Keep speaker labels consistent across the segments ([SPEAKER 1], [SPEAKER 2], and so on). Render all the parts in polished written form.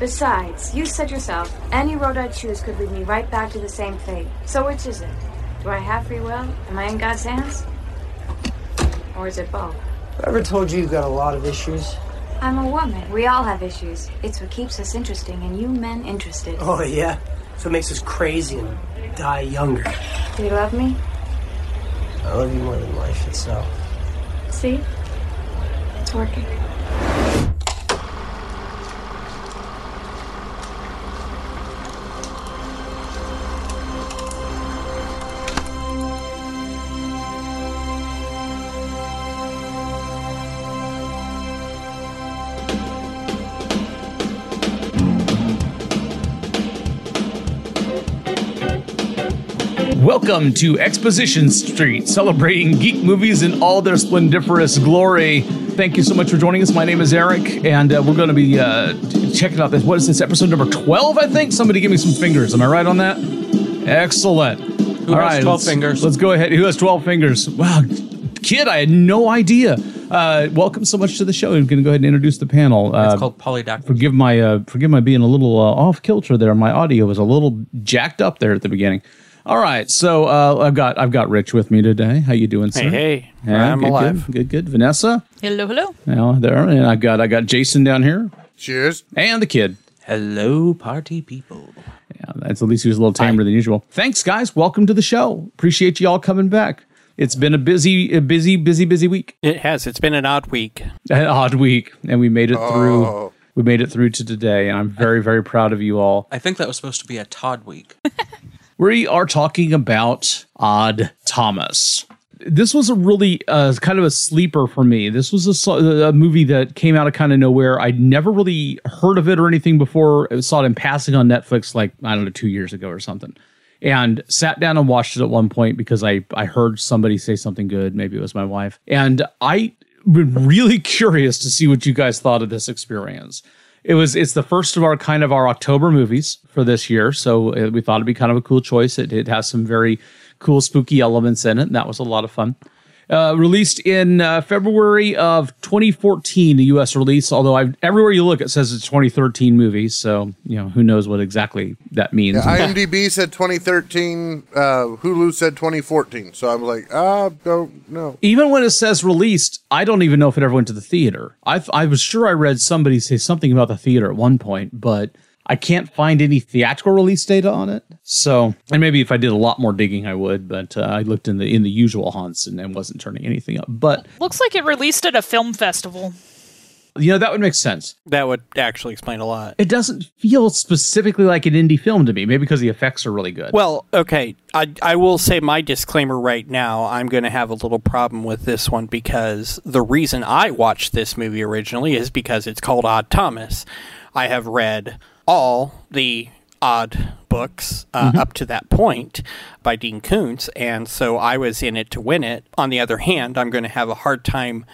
[SPEAKER 1] Besides, you said yourself, any road I choose could lead me right back to the same fate. So which is it? Do I have free will? Am I in God's hands? Or is it both?
[SPEAKER 2] I ever told you you've got a lot of issues?
[SPEAKER 1] I'm a woman. We all have issues. It's what keeps us interesting and you men interested.
[SPEAKER 2] Oh, yeah? So it makes us crazy and die younger.
[SPEAKER 1] Do you love me?
[SPEAKER 2] I love you more than life itself.
[SPEAKER 1] See? It's working.
[SPEAKER 3] Welcome to Exposition Street, celebrating geek movies in all their splendiferous glory. Thank you so much for joining us. My name is Eric, and we're going to be checking out this. What is this, episode number 12, I think? Somebody give me some fingers. Am I right on that? Excellent.
[SPEAKER 4] Who has 12 fingers?
[SPEAKER 3] Let's go ahead. Who has 12 fingers? Wow, kid, I had no idea. Welcome so much to the show. I'm going to go ahead and introduce the panel.
[SPEAKER 4] It's called Polydactyl.
[SPEAKER 3] Forgive my being a little off kilter there. My audio was a little jacked up there at the beginning. All right, so I've got Rich with me today. How you doing, sir?
[SPEAKER 4] Hey,
[SPEAKER 3] yeah,
[SPEAKER 4] I'm alive.
[SPEAKER 3] Good. Vanessa?
[SPEAKER 5] Hello.
[SPEAKER 3] Yeah, there. And I got Jason down here.
[SPEAKER 6] Cheers.
[SPEAKER 3] And the kid.
[SPEAKER 4] Hello, party people.
[SPEAKER 3] Yeah, that's at least he was a little tamer than usual. Thanks, guys. Welcome to the show. Appreciate you all coming back. It's been a busy week.
[SPEAKER 4] It has. It's been an odd week.
[SPEAKER 3] An odd week, and we made it through. We made it through to today, and I'm very, very proud of you all.
[SPEAKER 7] I think that was supposed to be a Todd week.
[SPEAKER 3] We are talking about Odd Thomas. This was a really kind of a sleeper for me. This was a movie that came out of kind of nowhere. I'd never really heard of it or anything before. I saw it in passing on Netflix like, I don't know, 2 years ago or something. And sat down and watched it at one point because I heard somebody say something good. Maybe it was my wife. And I was really curious to see what you guys thought of this experience. It's the first of our October movies for this year, so we thought it'd be kind of a cool choice. It has some very cool spooky elements in it, and that was a lot of fun. Released in February of 2014, the U.S. release, although everywhere you look, it says it's 2013 movie, so who knows what exactly that means.
[SPEAKER 6] Yeah, IMDb said 2013, Hulu said 2014, so I was like, don't know.
[SPEAKER 3] Even when it says released, I don't even know if it ever went to the theater. I was sure I read somebody say something about the theater at one point, but I can't find any theatrical release data on it. So, and maybe if I did a lot more digging, I would. But I looked in the usual haunts and wasn't turning anything up. But
[SPEAKER 5] looks like it released at a film festival.
[SPEAKER 3] That would make sense.
[SPEAKER 4] That would actually explain a lot.
[SPEAKER 3] It doesn't feel specifically like an indie film to me. Maybe because the effects are really good.
[SPEAKER 4] Well, okay. I will say my disclaimer right now. I'm going to have a little problem with this one because the reason I watched this movie originally is because it's called Odd Thomas. I have read all the Odd books up to that point by Dean Koontz, and so I was in it to win it. On the other hand, I'm going to have a hard time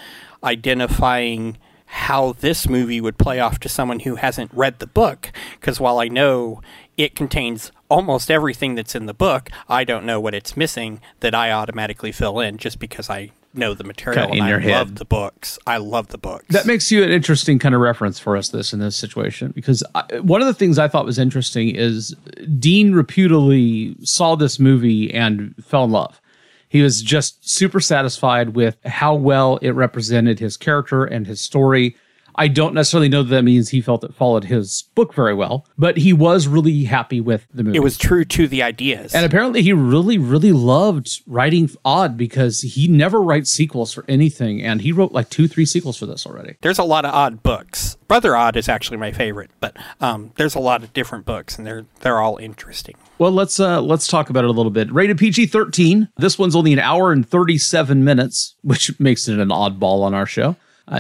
[SPEAKER 4] identifying how this movie would play off to someone who hasn't read the book, because while I know it contains almost everything that's in the book, I don't know what it's missing that I automatically fill in just because I know the material and I love the books. I love the books.
[SPEAKER 3] That makes you an interesting kind of reference for us in this situation, because one of the things I thought was interesting is Dean reputedly saw this movie and fell in love. He was just super satisfied with how well it represented his character and his story. I don't necessarily know that means he felt it followed his book very well, but he was really happy with the movie.
[SPEAKER 4] It was true to the ideas.
[SPEAKER 3] And apparently he really, really loved writing Odd because he never writes sequels for anything, and he wrote like 2-3 sequels for this already.
[SPEAKER 4] There's a lot of Odd books. Brother Odd is actually my favorite, but there's a lot of different books, and they're all interesting.
[SPEAKER 3] Well, let's talk about it a little bit. Rated PG-13. This one's only an hour and 37 minutes, which makes it an oddball on our show.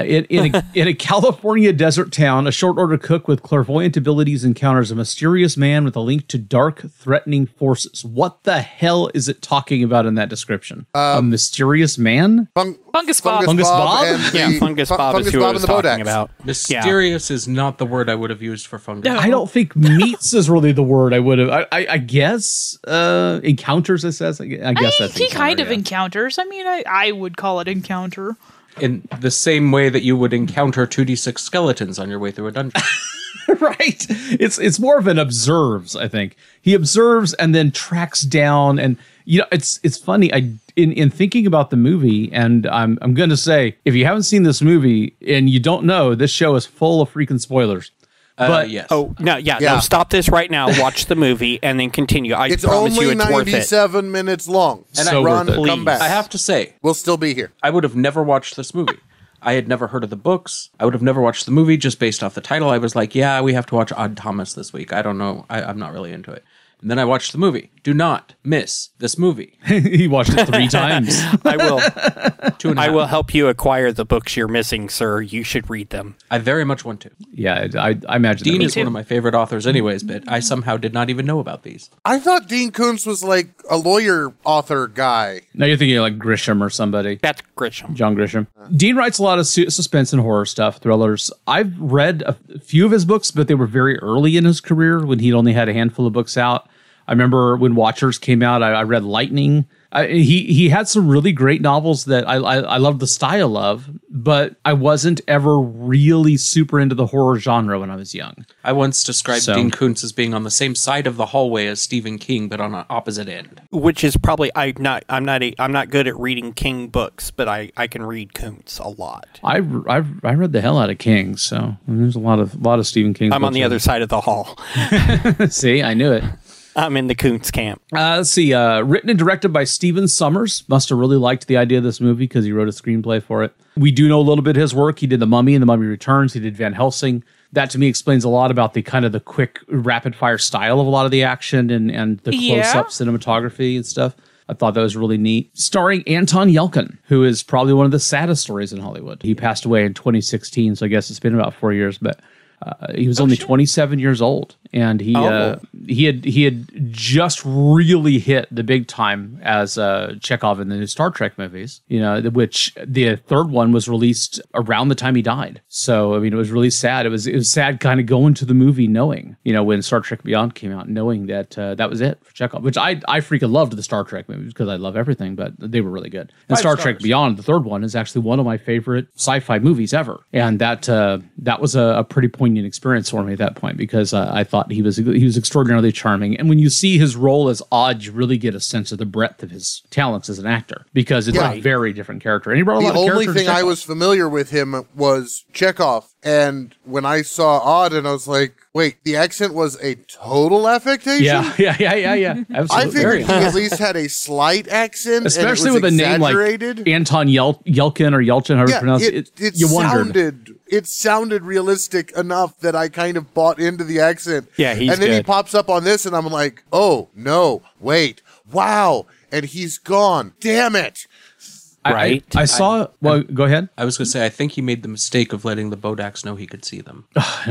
[SPEAKER 3] In a California desert town, a short-order cook with clairvoyant abilities encounters a mysterious man with a link to dark, threatening forces. What the hell is it talking about in that description? A mysterious man?
[SPEAKER 5] Fungus Bob.
[SPEAKER 3] Fungus Bob?
[SPEAKER 4] Fungus Bob is who I was talking about.
[SPEAKER 7] Mysterious is not the word I would have used for fungus.
[SPEAKER 3] I don't think meats is really the word I would have. I guess encounters, it says. I guess that's
[SPEAKER 5] he kind of encounters. I mean, I would call it encounter.
[SPEAKER 7] In the same way that you would encounter 2d6 skeletons on your way through a dungeon.
[SPEAKER 3] Right. It's more of an observes, I think. He observes and then tracks down, and it's funny. In thinking about the movie, and I'm going to say, if you haven't seen this movie and you don't know, this show is full of freaking spoilers. But
[SPEAKER 7] yes.
[SPEAKER 4] Oh, no, no, stop this right now. Watch the movie and then continue. I promise you it's worth it.
[SPEAKER 6] It's only 97 minutes long.
[SPEAKER 3] And so
[SPEAKER 6] Ron,
[SPEAKER 3] worth it.
[SPEAKER 6] come back.
[SPEAKER 7] I have to say,
[SPEAKER 6] we'll still be here.
[SPEAKER 7] I would have never watched this movie. I had never heard of the books. I would have never watched the movie just based off the title. I was like, yeah, we have to watch Odd Thomas this week. I don't know. I'm not really into it. And then I watched the movie. Do not miss this movie.
[SPEAKER 3] He watched it 3 times.
[SPEAKER 4] I will.
[SPEAKER 7] 2.5.
[SPEAKER 4] I will help you acquire the books you're missing, sir. You should read them.
[SPEAKER 7] I very much want to.
[SPEAKER 3] Yeah, I imagine
[SPEAKER 7] Dean
[SPEAKER 3] that
[SPEAKER 7] is one of my favorite authors anyways, but I somehow did not even know about these.
[SPEAKER 6] I thought Dean Koontz was like a lawyer author guy.
[SPEAKER 3] Now you're thinking like Grisham or somebody.
[SPEAKER 4] That's Grisham.
[SPEAKER 3] John Grisham. Dean writes a lot of suspense and horror stuff, thrillers. I've read a few of his books, but they were very early in his career when he'd only had a handful of books out. I remember when Watchers came out, I read Lightning. He had some really great novels that I loved the style of, but I wasn't ever really super into the horror genre when I was young.
[SPEAKER 7] I once described Dean Koontz as being on the same side of the hallway as Stephen King, but on an opposite end.
[SPEAKER 4] Which is probably I'm not good at reading King books, but I can read Koontz a lot.
[SPEAKER 3] I read the hell out of King, so there's a lot of Stephen King.
[SPEAKER 4] I'm on the other side of the hall.
[SPEAKER 3] See, I knew it.
[SPEAKER 4] I'm in the Koontz camp.
[SPEAKER 3] Let's see. Written and directed by Stephen Sommers. Must have really liked the idea of this movie because he wrote a screenplay for it. We do know a little bit of his work. He did The Mummy and The Mummy Returns. He did Van Helsing. That to me explains a lot about the kind of the quick, rapid fire style of a lot of the action and the close-up cinematography and stuff. I thought that was really neat. Starring Anton Yelchin, who is probably one of the saddest stories in Hollywood. He passed away in 2016, so I guess it's been about 4 years, but he was only 27 years old, and he had just really hit the big time as Chekhov in the new Star Trek movies. Which the third one was released around the time he died. So I mean, it was really sad. It was sad, kind of going to the movie knowing, when Star Trek Beyond came out, knowing that that was it for Chekhov. Which I freaking loved the Star Trek movies because I love everything, but they were really good. And Star Trek Beyond, the third one, is actually one of my favorite sci-fi movies ever, and that was a pretty poignant experience for me at that point because I thought he was extraordinarily charming. And when you see his role as Odd, you really get a sense of the breadth of his talents as an actor because it's a very different character. And he brought a lot of character.
[SPEAKER 6] The only thing I was familiar with him was Chekhov, and when I saw Odd, and I was like, wait, the accent was a total affectation?
[SPEAKER 3] Yeah. Absolutely.
[SPEAKER 6] I figured he at least had a slight accent,
[SPEAKER 3] especially
[SPEAKER 6] and it was
[SPEAKER 3] with a name like Anton Yelchin or Yelchin, however you pronounce it. You wondered.
[SPEAKER 6] It sounded realistic enough that I kind of bought into the accent.
[SPEAKER 4] Yeah, he's
[SPEAKER 6] And then
[SPEAKER 4] good.
[SPEAKER 6] he pops up on this, and I'm like, oh, no, wait, wow, and he's gone. Damn it.
[SPEAKER 4] Right.
[SPEAKER 3] I saw. Well, go ahead.
[SPEAKER 7] I was going to say, I think he made the mistake of letting the Bodaks know he could see them.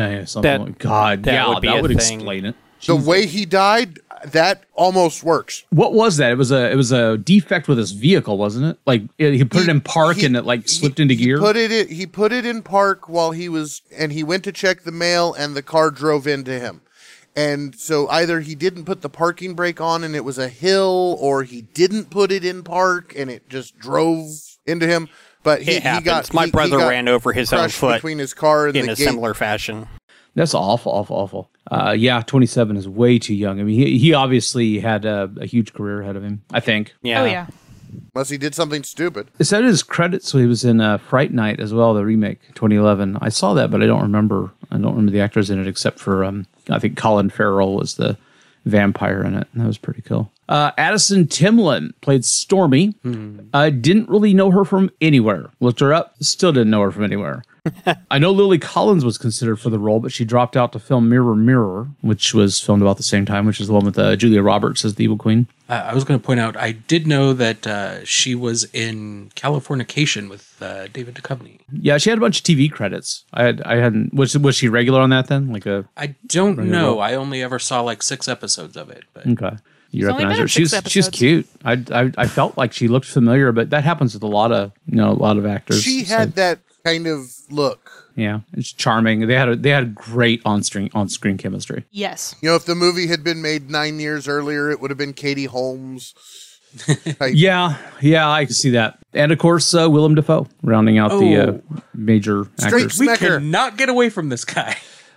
[SPEAKER 3] God, that would explain it.
[SPEAKER 6] The way he died, that almost works.
[SPEAKER 3] What was that? It was a defect with his vehicle, wasn't it? Like he put it in park and it slipped into gear.
[SPEAKER 6] He put it in park while he went to check the mail, and the car drove into him. And so either he didn't put the parking brake on and it was a hill, or he didn't put it in park and it just drove into him. But he got
[SPEAKER 4] my brother ran over his own foot
[SPEAKER 6] between his car and
[SPEAKER 4] in
[SPEAKER 6] the
[SPEAKER 4] a
[SPEAKER 6] gate.
[SPEAKER 4] similar fashion.
[SPEAKER 3] That's awful. 27 is way too young. I mean, he obviously had a huge career ahead of him, I think.
[SPEAKER 4] Yeah.
[SPEAKER 5] Oh, yeah.
[SPEAKER 6] Unless he did something stupid.
[SPEAKER 3] It said in his credits, so he was in Fright Night as well, the remake, 2011. I saw that, but I don't remember the actors in it except for, I think Colin Farrell was the vampire in it. And that was pretty cool. Addison Timlin played Stormy. Didn't really know her from anywhere. Looked her up, still didn't know her from anywhere. I know Lily Collins was considered for the role, but she dropped out to film Mirror, Mirror, which was filmed about the same time, which is the one with Julia Roberts as the evil queen.
[SPEAKER 7] I was going to point out, I did know that she was in Californication with David Duchovny.
[SPEAKER 3] Yeah, she had a bunch of TV credits. I hadn't. Was she regular on that then?
[SPEAKER 7] I don't know. I only ever saw like 6 episodes of it. But.
[SPEAKER 3] Okay. You
[SPEAKER 5] It's only
[SPEAKER 3] recognize
[SPEAKER 5] been
[SPEAKER 3] her?
[SPEAKER 5] in 6
[SPEAKER 3] She's
[SPEAKER 5] episodes.
[SPEAKER 3] cute. I felt like she looked familiar, but that happens with a lot of actors.
[SPEAKER 6] She had that kind of look.
[SPEAKER 3] Yeah, it's charming. They had great on screen chemistry.
[SPEAKER 5] Yes.
[SPEAKER 6] If the movie had been made 9 years earlier, it would have been Katie Holmes.
[SPEAKER 3] Yeah, I can see that. And of course, Willem Dafoe rounding out the major actors.
[SPEAKER 7] We cannot get away from this guy.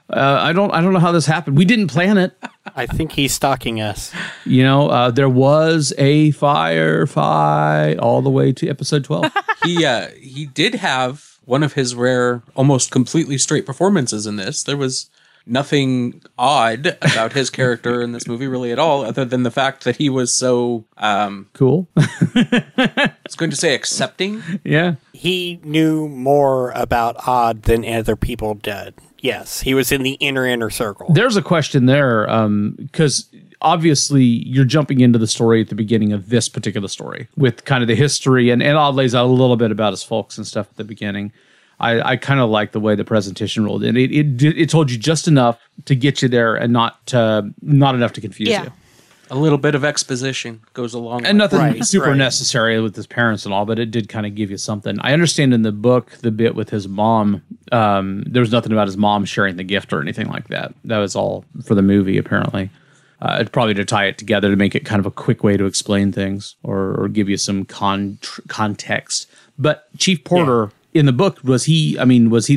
[SPEAKER 3] I don't know how this happened. We didn't plan it.
[SPEAKER 4] I think he's stalking us.
[SPEAKER 3] You know, there was a firefight all the way to episode 12.
[SPEAKER 7] He did have one of his rare, almost completely straight performances in this. There was nothing odd about his character in this movie really at all, other than the fact that he was so
[SPEAKER 3] Cool.
[SPEAKER 7] I was going to say accepting.
[SPEAKER 3] Yeah.
[SPEAKER 4] He knew more about Odd than other people did. Yes, he was in the inner circle.
[SPEAKER 3] There's a question there, because obviously you're jumping into the story at the beginning of this particular story with kind of the history, and Odd lays out a little bit about his folks and stuff at the beginning. I kind of like the way the presentation rolled in. It told you just enough to get you there and not enough to confuse you.
[SPEAKER 7] A little bit of exposition goes along.
[SPEAKER 3] And nothing
[SPEAKER 4] Right,
[SPEAKER 3] super
[SPEAKER 4] right.
[SPEAKER 3] necessary with his parents and all, but it did kind of give you something. I understand in the book, the bit with his mom, there was nothing about his mom sharing the gift or anything like that. That was all for the movie, apparently. It's probably to tie it together to make it kind of a quick way to explain things or give you some context. But Chief Porter in the book, was he a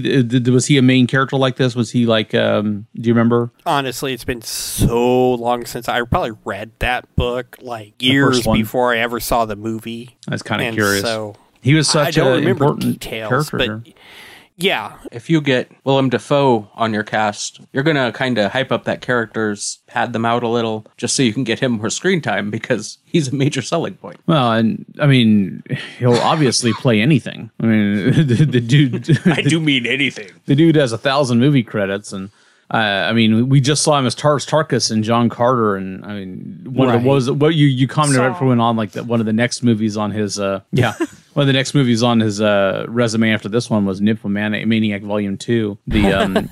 [SPEAKER 3] main character like this? Was he like, do you remember?
[SPEAKER 4] Honestly, it's been so long since I probably read that book, like years
[SPEAKER 3] one.
[SPEAKER 4] before I ever saw the movie.
[SPEAKER 3] I was kind of
[SPEAKER 4] And
[SPEAKER 3] curious.
[SPEAKER 4] So
[SPEAKER 3] He was
[SPEAKER 4] I
[SPEAKER 3] such
[SPEAKER 4] don't
[SPEAKER 3] an
[SPEAKER 4] remember
[SPEAKER 3] important
[SPEAKER 4] details,
[SPEAKER 3] character.
[SPEAKER 4] but yeah,
[SPEAKER 7] If you get Willem Dafoe on your cast, you're going to kind of hype up that characters, pad them out a little, just so you can get him more screen time because he's a major selling point.
[SPEAKER 3] Well, and I mean, he'll obviously play anything. I mean, the dude.
[SPEAKER 7] I do mean anything.
[SPEAKER 3] The dude has 1,000 movie credits, and I mean, we just saw him as Tarkus and John Carter, and I mean, one of the what you commented
[SPEAKER 5] Saw.
[SPEAKER 3] everyone on like that one of the next movies on his one of the next movies on his resume after this one was Nymphomaniac Volume 2, the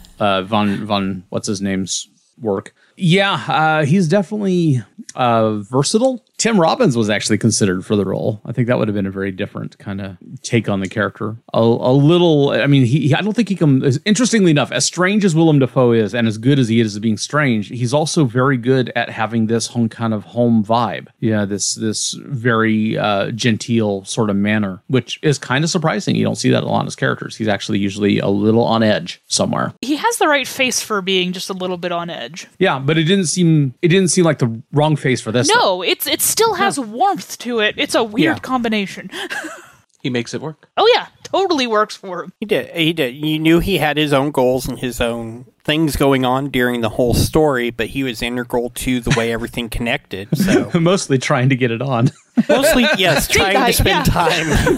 [SPEAKER 3] von what's his name's work. Yeah, he's definitely versatile. Tim Robbins was actually considered for the role. I think that would have been a very different kind of take on the character. A little, I mean, I don't think he can, interestingly enough, as strange as Willem Dafoe is and as good as he is at being strange, he's also very good at having this kind of home vibe. Yeah, this very genteel sort of manner, which is kind of surprising. You don't see that a lot in his characters. He's actually usually a little on edge somewhere.
[SPEAKER 5] He has the right face for being just a little bit on edge.
[SPEAKER 3] Yeah, but it didn't seem like the wrong face for this.
[SPEAKER 5] No, it still has warmth to it. It's a weird combination.
[SPEAKER 7] He makes it work.
[SPEAKER 5] Oh yeah, totally works for him.
[SPEAKER 4] he did. You knew he had his own goals and his own things going on during the whole story, but he was integral to the way everything connected. So
[SPEAKER 3] Mostly trying to get it on.
[SPEAKER 4] mostly, yes, trying to spend time.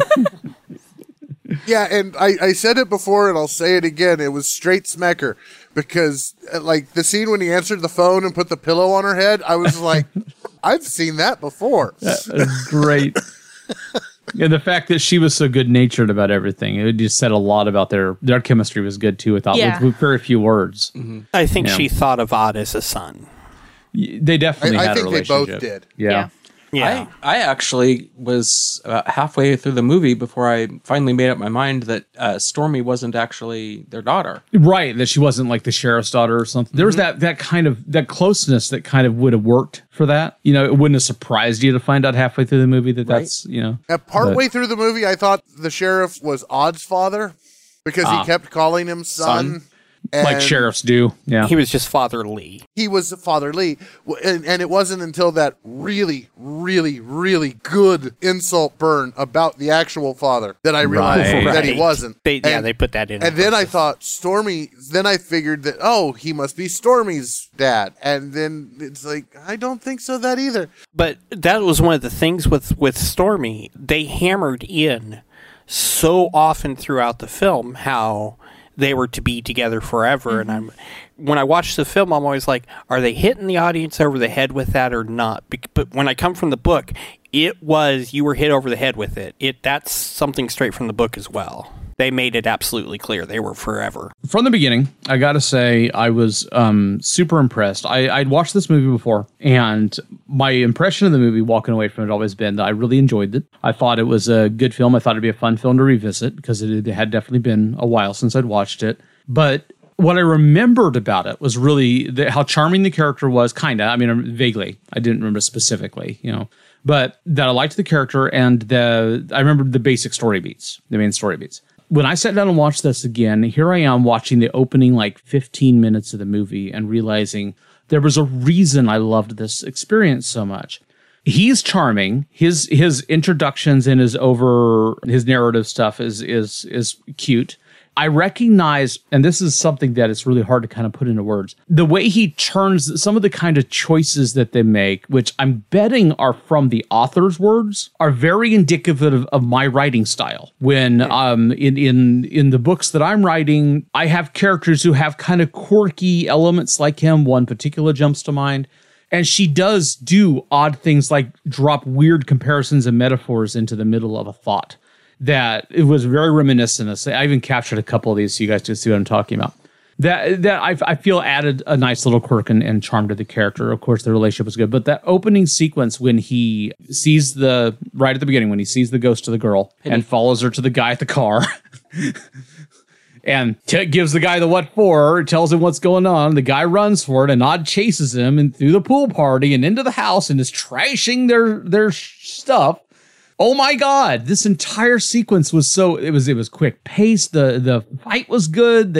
[SPEAKER 6] Yeah, and I said it before, and I'll say it again. It was straight smecker because, like, the scene when he answered the phone and put the pillow on her head, I was like, I've seen that before.
[SPEAKER 3] Great. And the fact that she was so good-natured about everything, it just said a lot about their chemistry was good, too, with very few words.
[SPEAKER 4] I think
[SPEAKER 3] Yeah.
[SPEAKER 4] she thought of Odd as a son.
[SPEAKER 3] They definitely had
[SPEAKER 6] I
[SPEAKER 3] a
[SPEAKER 6] think they
[SPEAKER 3] relationship.
[SPEAKER 6] both did.
[SPEAKER 3] Yeah.
[SPEAKER 4] Yeah.
[SPEAKER 7] I actually was about halfway through the movie before I finally made up my mind that Stormy wasn't actually their daughter.
[SPEAKER 3] Right, that she wasn't like the sheriff's daughter or something. There was that kind of that closeness that kind of would have worked for that. You know, it wouldn't have surprised you to find out halfway through the movie that that's, you know.
[SPEAKER 6] Partway through the movie, I thought the sheriff was Odd's father because he kept calling him son.
[SPEAKER 3] Like
[SPEAKER 6] And
[SPEAKER 3] sheriffs do. Yeah.
[SPEAKER 4] He was just Father Lee.
[SPEAKER 6] He was Father Lee. And it wasn't until that really, really, really good insult burn about the actual father that I realized
[SPEAKER 3] Right.
[SPEAKER 6] that he wasn't.
[SPEAKER 4] They put that in.
[SPEAKER 6] And then I thought Stormy, then I figured that, he must be Stormy's dad. And then it's like, I don't think so that either.
[SPEAKER 4] But that was one of the things with Stormy. They hammered in so often throughout the film how they were to be together forever. And when I watch the film, I'm always like, are they hitting the audience over the head with that or not? But when I come from the book, it was, you were hit over the head with it. That's something straight from the book as well. They made it absolutely clear they were forever.
[SPEAKER 3] From the beginning, I got to say, I was super impressed. I'd watched this movie before, and my impression of the movie walking away from it always been that I really enjoyed it. I thought it was a good film. I thought it'd be a fun film to revisit because it had definitely been a while since I'd watched it. But what I remembered about it was really how charming the character was, kind of. I mean, vaguely. I didn't remember specifically, you know. But that I liked the character, and I remembered the basic story beats, the main story beats. when I sat down and watched this again, here I am watching the opening like 15 minutes of the movie and realizing there was a reason I loved this experience so much. He's charming. His introductions and his narrative stuff is cute. I recognize, and this is something that is really hard to kind of put into words, the way he turns some of the kind of choices that they make, which I'm betting are from the author's words, are very indicative of my writing style. When in the books that I'm writing, I have characters who have kind of quirky elements like him. One particular jumps to mind. And she does do odd things like drop weird comparisons and metaphors into the middle of a thought. That it was very reminiscent of. I even captured a couple of these so you guys can see what I'm talking about. That I feel added a nice little quirk and charm to the character. Of course, the relationship was good. But that opening sequence when he sees right at the beginning, when he sees the ghost of the girl and follows her to the guy at the car and gives the guy the what for, tells him what's going on. The guy runs for it, and Odd chases him and through the pool party and into the house and is trashing their stuff. Oh my God, this entire sequence was it was quick paced. The fight was good.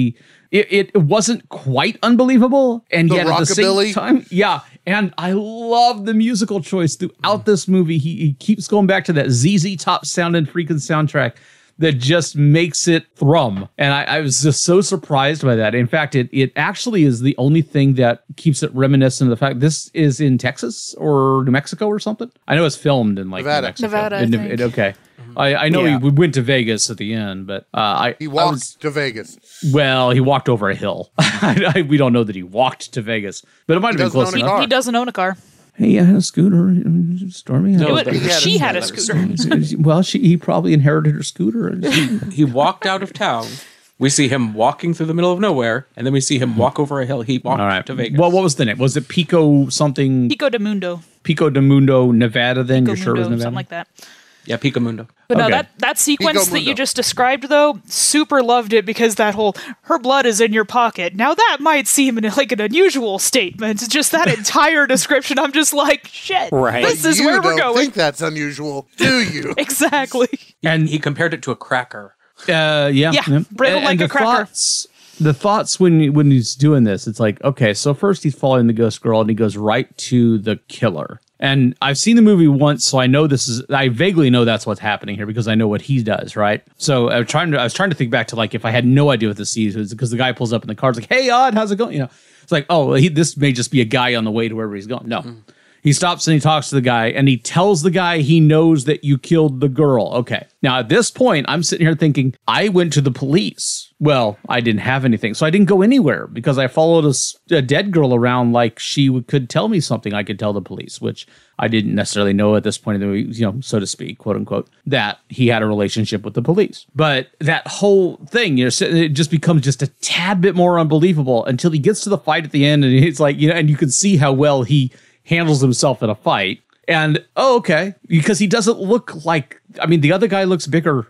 [SPEAKER 3] It wasn't quite unbelievable. And yet at the same time, yeah. And I love the musical choice throughout this movie. He keeps going back to that ZZ Top sounding freaking soundtrack that just makes it thrum. And I was just so surprised by that. In fact, it actually is the only thing that keeps it reminiscent of the fact this is in Texas or New Mexico or something. I know it's filmed in like
[SPEAKER 5] Nevada, I think.
[SPEAKER 3] Okay. I know we went to Vegas at the end, but
[SPEAKER 6] he walked to Vegas.
[SPEAKER 3] Well, he walked over a hill. We don't know that he walked to Vegas, but it might have been close enough.
[SPEAKER 5] He doesn't own a car.
[SPEAKER 3] He had a scooter, Stormy.
[SPEAKER 5] No, she had a scooter.
[SPEAKER 3] Well, he probably inherited her scooter.
[SPEAKER 7] He walked out of town. We see him walking through the middle of nowhere, and then we see him walk over a hill. He walked to Vegas.
[SPEAKER 3] Well, what was the name? Was it Pico something?
[SPEAKER 5] Pico de Mundo.
[SPEAKER 3] Pico de Mundo, Nevada, then? You're sure it was Nevada?
[SPEAKER 5] Something like that.
[SPEAKER 7] Yeah, Pico Mundo.
[SPEAKER 5] But no, that sequence that you just described, though, super loved it because that whole, her blood is in your pocket. Now that might seem like an unusual statement. Just that entire description, I'm just like, shit, this is where we're going.
[SPEAKER 6] You don't think that's unusual, do you?
[SPEAKER 5] Exactly.
[SPEAKER 7] And he compared it to a cracker.
[SPEAKER 3] Yeah.
[SPEAKER 5] Brittle like a cracker.
[SPEAKER 3] The thoughts when he's doing this, it's like, okay, so first he's following the ghost girl and he goes right to the killer. And I've seen the movie once, so I know I vaguely know that's what's happening here because I know what he does, right? So I was trying to think back to like if I had no idea what the scene is, because the guy pulls up in the car, it's like, hey, Odd, how's it going? You know, it's like, oh, this may just be a guy on the way to wherever he's going. No. Mm. He stops and he talks to the guy and he tells the guy he knows that you killed the girl. Okay. Now, at this point, I'm sitting here thinking, I went to the police. Well, I didn't have anything. So I didn't go anywhere because I followed a dead girl around like she could tell me something I could tell the police, which I didn't necessarily know at this point in the movie, so to speak, quote unquote, that he had a relationship with the police. But that whole thing, it just becomes just a tad bit more unbelievable until he gets to the fight at the end. And it's like, and you can see how well he handles himself in a fight. And, okay, because he doesn't look like, the other guy looks bigger.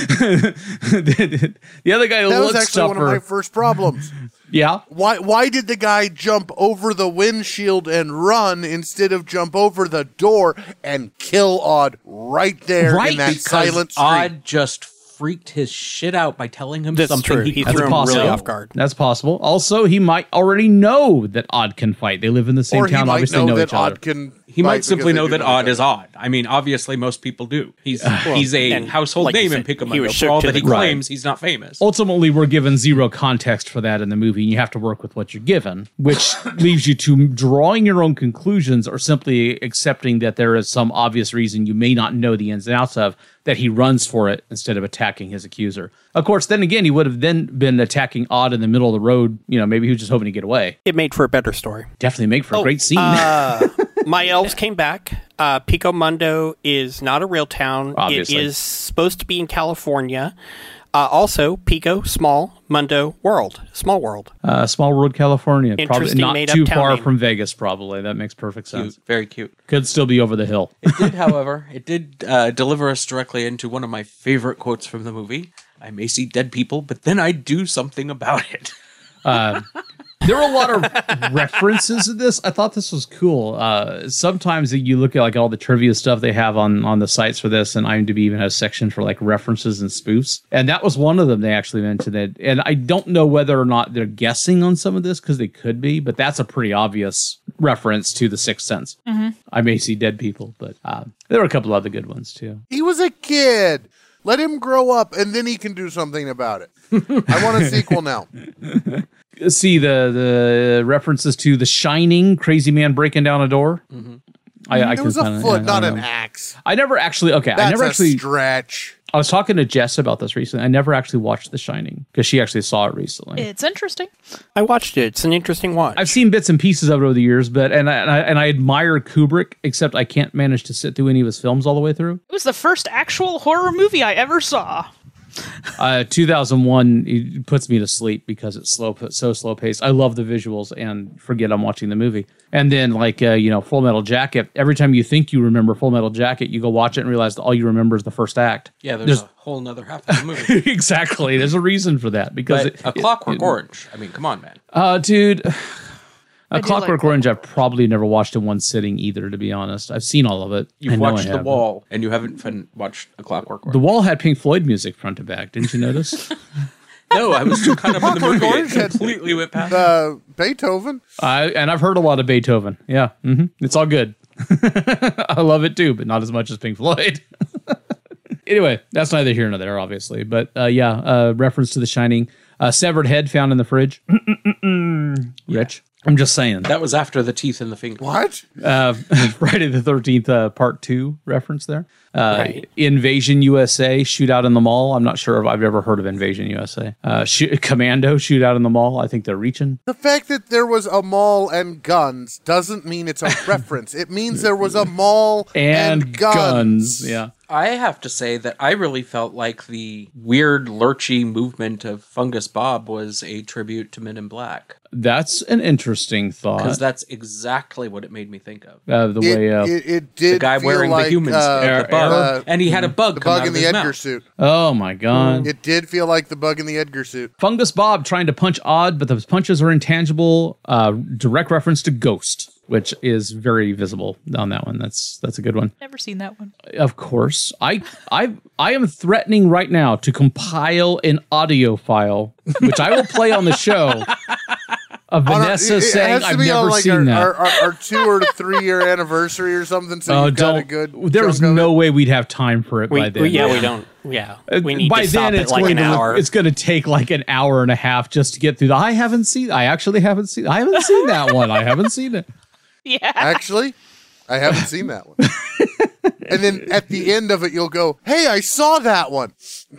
[SPEAKER 3] The other guy looks tougher. That was actually one of
[SPEAKER 6] my first problems.
[SPEAKER 3] Yeah?
[SPEAKER 6] Why did the guy jump over the windshield and run instead of jump over the door and kill Odd right there in that silent street?
[SPEAKER 7] Odd just freaked his shit out by telling him something.
[SPEAKER 4] True. He threw him really off guard.
[SPEAKER 3] That's possible. Also, he might already know that Odd can fight. They live in the same town. Obviously, know each other.
[SPEAKER 7] He might simply know that Odd is Odd. Obviously, most people do. He's a household name in Picamento. For all that he claims, he's not famous.
[SPEAKER 3] Ultimately, we're given zero context for that in the movie, and you have to work with what you're given, which leaves you to drawing your own conclusions or simply accepting that there is some obvious reason you may not know the ins and outs of, that he runs for it instead of attacking his accuser. Of course, then again, he would have then been attacking Odd in the middle of the road. Maybe he was just hoping to get away.
[SPEAKER 4] It made for a better story.
[SPEAKER 3] Definitely made for a great scene.
[SPEAKER 4] My elves came back. Pico Mundo is not a real town.
[SPEAKER 3] Obviously.
[SPEAKER 4] It is supposed to be in California. Also, Pico, small, Mundo, world. Small world.
[SPEAKER 3] Small world, California.
[SPEAKER 4] Interesting,
[SPEAKER 3] probably not too far from Vegas, probably. That makes perfect sense.
[SPEAKER 7] Cute, very cute.
[SPEAKER 3] Could still be over the hill.
[SPEAKER 7] It did, however, deliver us directly into one of my favorite quotes from the movie. I may see dead people, but then I do something about it.
[SPEAKER 3] There were a lot of references to this. I thought this was cool. Sometimes you look at like all the trivia stuff they have on the sites for this, and IMDb even has a section for like references and spoofs. And that was one of them. They actually mentioned it. And I don't know whether or not they're guessing on some of this because they could be, but that's a pretty obvious reference to The Sixth Sense. I may see dead people, but there were a couple other good ones too.
[SPEAKER 6] He was a kid. Let him grow up, and then he can do something about it. I want a sequel now.
[SPEAKER 3] See the references to The Shining, crazy man breaking down a door.
[SPEAKER 6] It was a foot, not an axe.
[SPEAKER 3] I never actually. Okay,
[SPEAKER 6] That's
[SPEAKER 3] I never actually
[SPEAKER 6] stretch.
[SPEAKER 3] I was talking to Jess about this recently. I never actually watched The Shining because she actually saw it recently.
[SPEAKER 5] It's interesting.
[SPEAKER 4] I watched it. It's an interesting watch.
[SPEAKER 3] I've seen bits and pieces of it over the years, but I admire Kubrick, except I can't manage to sit through any of his films all the way through.
[SPEAKER 5] It was the first actual horror movie I ever saw.
[SPEAKER 3] 2001 it puts me to sleep because it's so slow paced. I love the visuals and forget I'm watching the movie. And then like Full Metal Jacket, every time you think you remember Full Metal Jacket, you go watch it and realize that all you remember is the first act.
[SPEAKER 7] Yeah, there's a whole nother half of the movie.
[SPEAKER 3] Exactly. There's a reason for that because
[SPEAKER 7] A Clockwork Orange. I mean, come on, man.
[SPEAKER 3] Dude, A Clockwork
[SPEAKER 5] like
[SPEAKER 3] Orange I've probably never watched in one sitting either, to be honest. I've seen all of it.
[SPEAKER 7] You've watched The Wall, and you haven't watched A Clockwork Orange.
[SPEAKER 3] The Wall had Pink Floyd music front to back. Didn't you notice?
[SPEAKER 7] No, I was too caught up in the movie.
[SPEAKER 6] Orange
[SPEAKER 7] It
[SPEAKER 6] had-
[SPEAKER 7] completely went past.
[SPEAKER 6] Beethoven.
[SPEAKER 3] And I've heard a lot of Beethoven. Yeah, it's all good. I love it too, but not as much as Pink Floyd. Anyway, that's neither here nor there, obviously. But reference to The Shining. Severed head found in the fridge. Rich. I'm just saying.
[SPEAKER 7] That was after the teeth and the finger.
[SPEAKER 6] What?
[SPEAKER 3] Friday the 13th part 2 reference there.
[SPEAKER 4] Right.
[SPEAKER 3] Invasion USA, shootout in the mall. I'm not sure if I've ever heard of Invasion USA. Commando, shootout in the mall. I think they're reaching.
[SPEAKER 6] The fact that there was a mall and guns doesn't mean it's a reference. It means there was a mall and guns.
[SPEAKER 3] Yeah.
[SPEAKER 7] I have to say that I really felt like the weird lurchy movement of Fungus Bob was a tribute to Men in Black.
[SPEAKER 3] That's an interesting thought.
[SPEAKER 7] Because that's exactly what it made me think of.
[SPEAKER 6] It did
[SPEAKER 7] The guy
[SPEAKER 6] feel
[SPEAKER 7] wearing
[SPEAKER 6] like,
[SPEAKER 7] the human the bug, and he had a bug
[SPEAKER 6] the
[SPEAKER 7] come
[SPEAKER 6] bug
[SPEAKER 7] out
[SPEAKER 6] in
[SPEAKER 7] of
[SPEAKER 6] the
[SPEAKER 7] his
[SPEAKER 6] Edgar
[SPEAKER 7] mouth.
[SPEAKER 6] suit.
[SPEAKER 3] Oh my God.
[SPEAKER 6] It did feel like the bug in the Edgar suit.
[SPEAKER 3] Fungus Bob trying to punch Odd, but those punches are intangible. Direct reference to Ghost, which is very visible on that one. That's a good one.
[SPEAKER 5] Never seen that one.
[SPEAKER 3] Of course. I am threatening right now to compile an audio file, which I will play on the show, of Vanessa saying I've never seen that.
[SPEAKER 6] Our 2 or 3 year anniversary or something. So you've got a good.
[SPEAKER 3] There was no way we'd have time for it by then.
[SPEAKER 4] We don't. Yeah, we need
[SPEAKER 3] by
[SPEAKER 4] to stop
[SPEAKER 3] then
[SPEAKER 4] it like an hour.
[SPEAKER 3] It's going to take like an hour and a half just to get through. I haven't seen that one. I haven't seen it.
[SPEAKER 5] Yeah.
[SPEAKER 6] Actually, I haven't seen that one. And then at the end of it, you'll go, "Hey, I saw that one."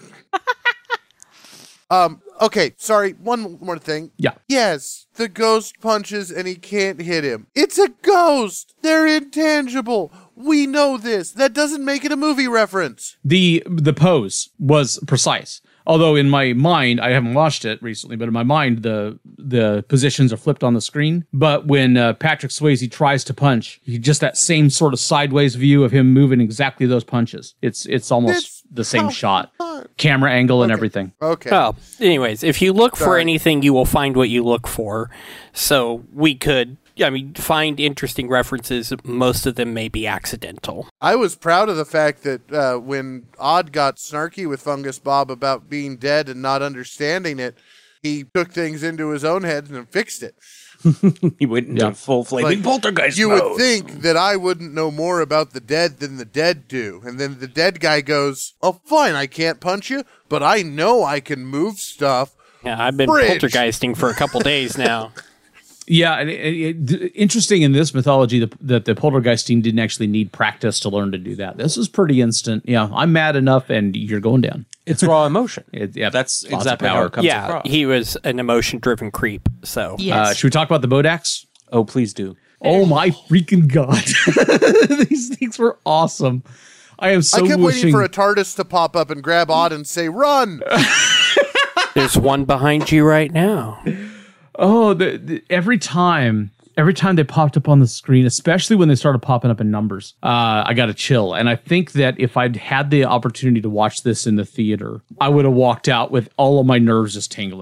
[SPEAKER 6] Okay, sorry. One more thing.
[SPEAKER 3] Yeah.
[SPEAKER 6] Yes, the ghost punches and he can't hit him. It's a ghost. They're intangible. We know this. That doesn't make it a movie reference.
[SPEAKER 3] The pose was precise. Although in my mind, I haven't watched it recently, but in my mind, the positions are flipped on the screen. But when Patrick Swayze tries to punch, he just that same sort of sideways view of him moving exactly those punches. It's almost the same shot, camera angle, and everything.
[SPEAKER 6] Okay.
[SPEAKER 4] Well, anyways, if you look for anything, you will find what you look for. So we could, find interesting references. Most of them may be accidental.
[SPEAKER 6] I was proud of the fact that when Odd got snarky with Fungus Bob about being dead and not understanding it, he took things into his own head and fixed it.
[SPEAKER 7] He went into full flaming poltergeist
[SPEAKER 6] You
[SPEAKER 7] mode.
[SPEAKER 6] would think that I wouldn't know more about the dead than the dead do. And then the dead guy goes, "Oh, fine, I can't punch you, but I know I can move stuff."
[SPEAKER 4] Yeah, I've been poltergeisting for a couple days now.
[SPEAKER 3] Yeah, and interesting in this mythology that the poltergeisting didn't actually need practice to learn to do that. This is pretty instant. Yeah, I'm mad enough, and you're going down.
[SPEAKER 7] It's raw emotion.
[SPEAKER 3] That's
[SPEAKER 7] exactly how it comes across.
[SPEAKER 4] He was an emotion-driven creep. So,
[SPEAKER 5] Yes.
[SPEAKER 3] Should we talk about the Bodax?
[SPEAKER 7] Oh, please do.
[SPEAKER 3] Oh my freaking God! These things were awesome. I am so.
[SPEAKER 6] I kept
[SPEAKER 3] wishing
[SPEAKER 6] waiting for a TARDIS to pop up and grab Odd and say, "Run!"
[SPEAKER 4] there's one behind you right now.
[SPEAKER 3] Oh, every time they popped up on the screen, especially when they started popping up in numbers, I got a chill. And I think that if I'd had the opportunity to watch this in the theater, I would have walked out with all of my nerves just tingling.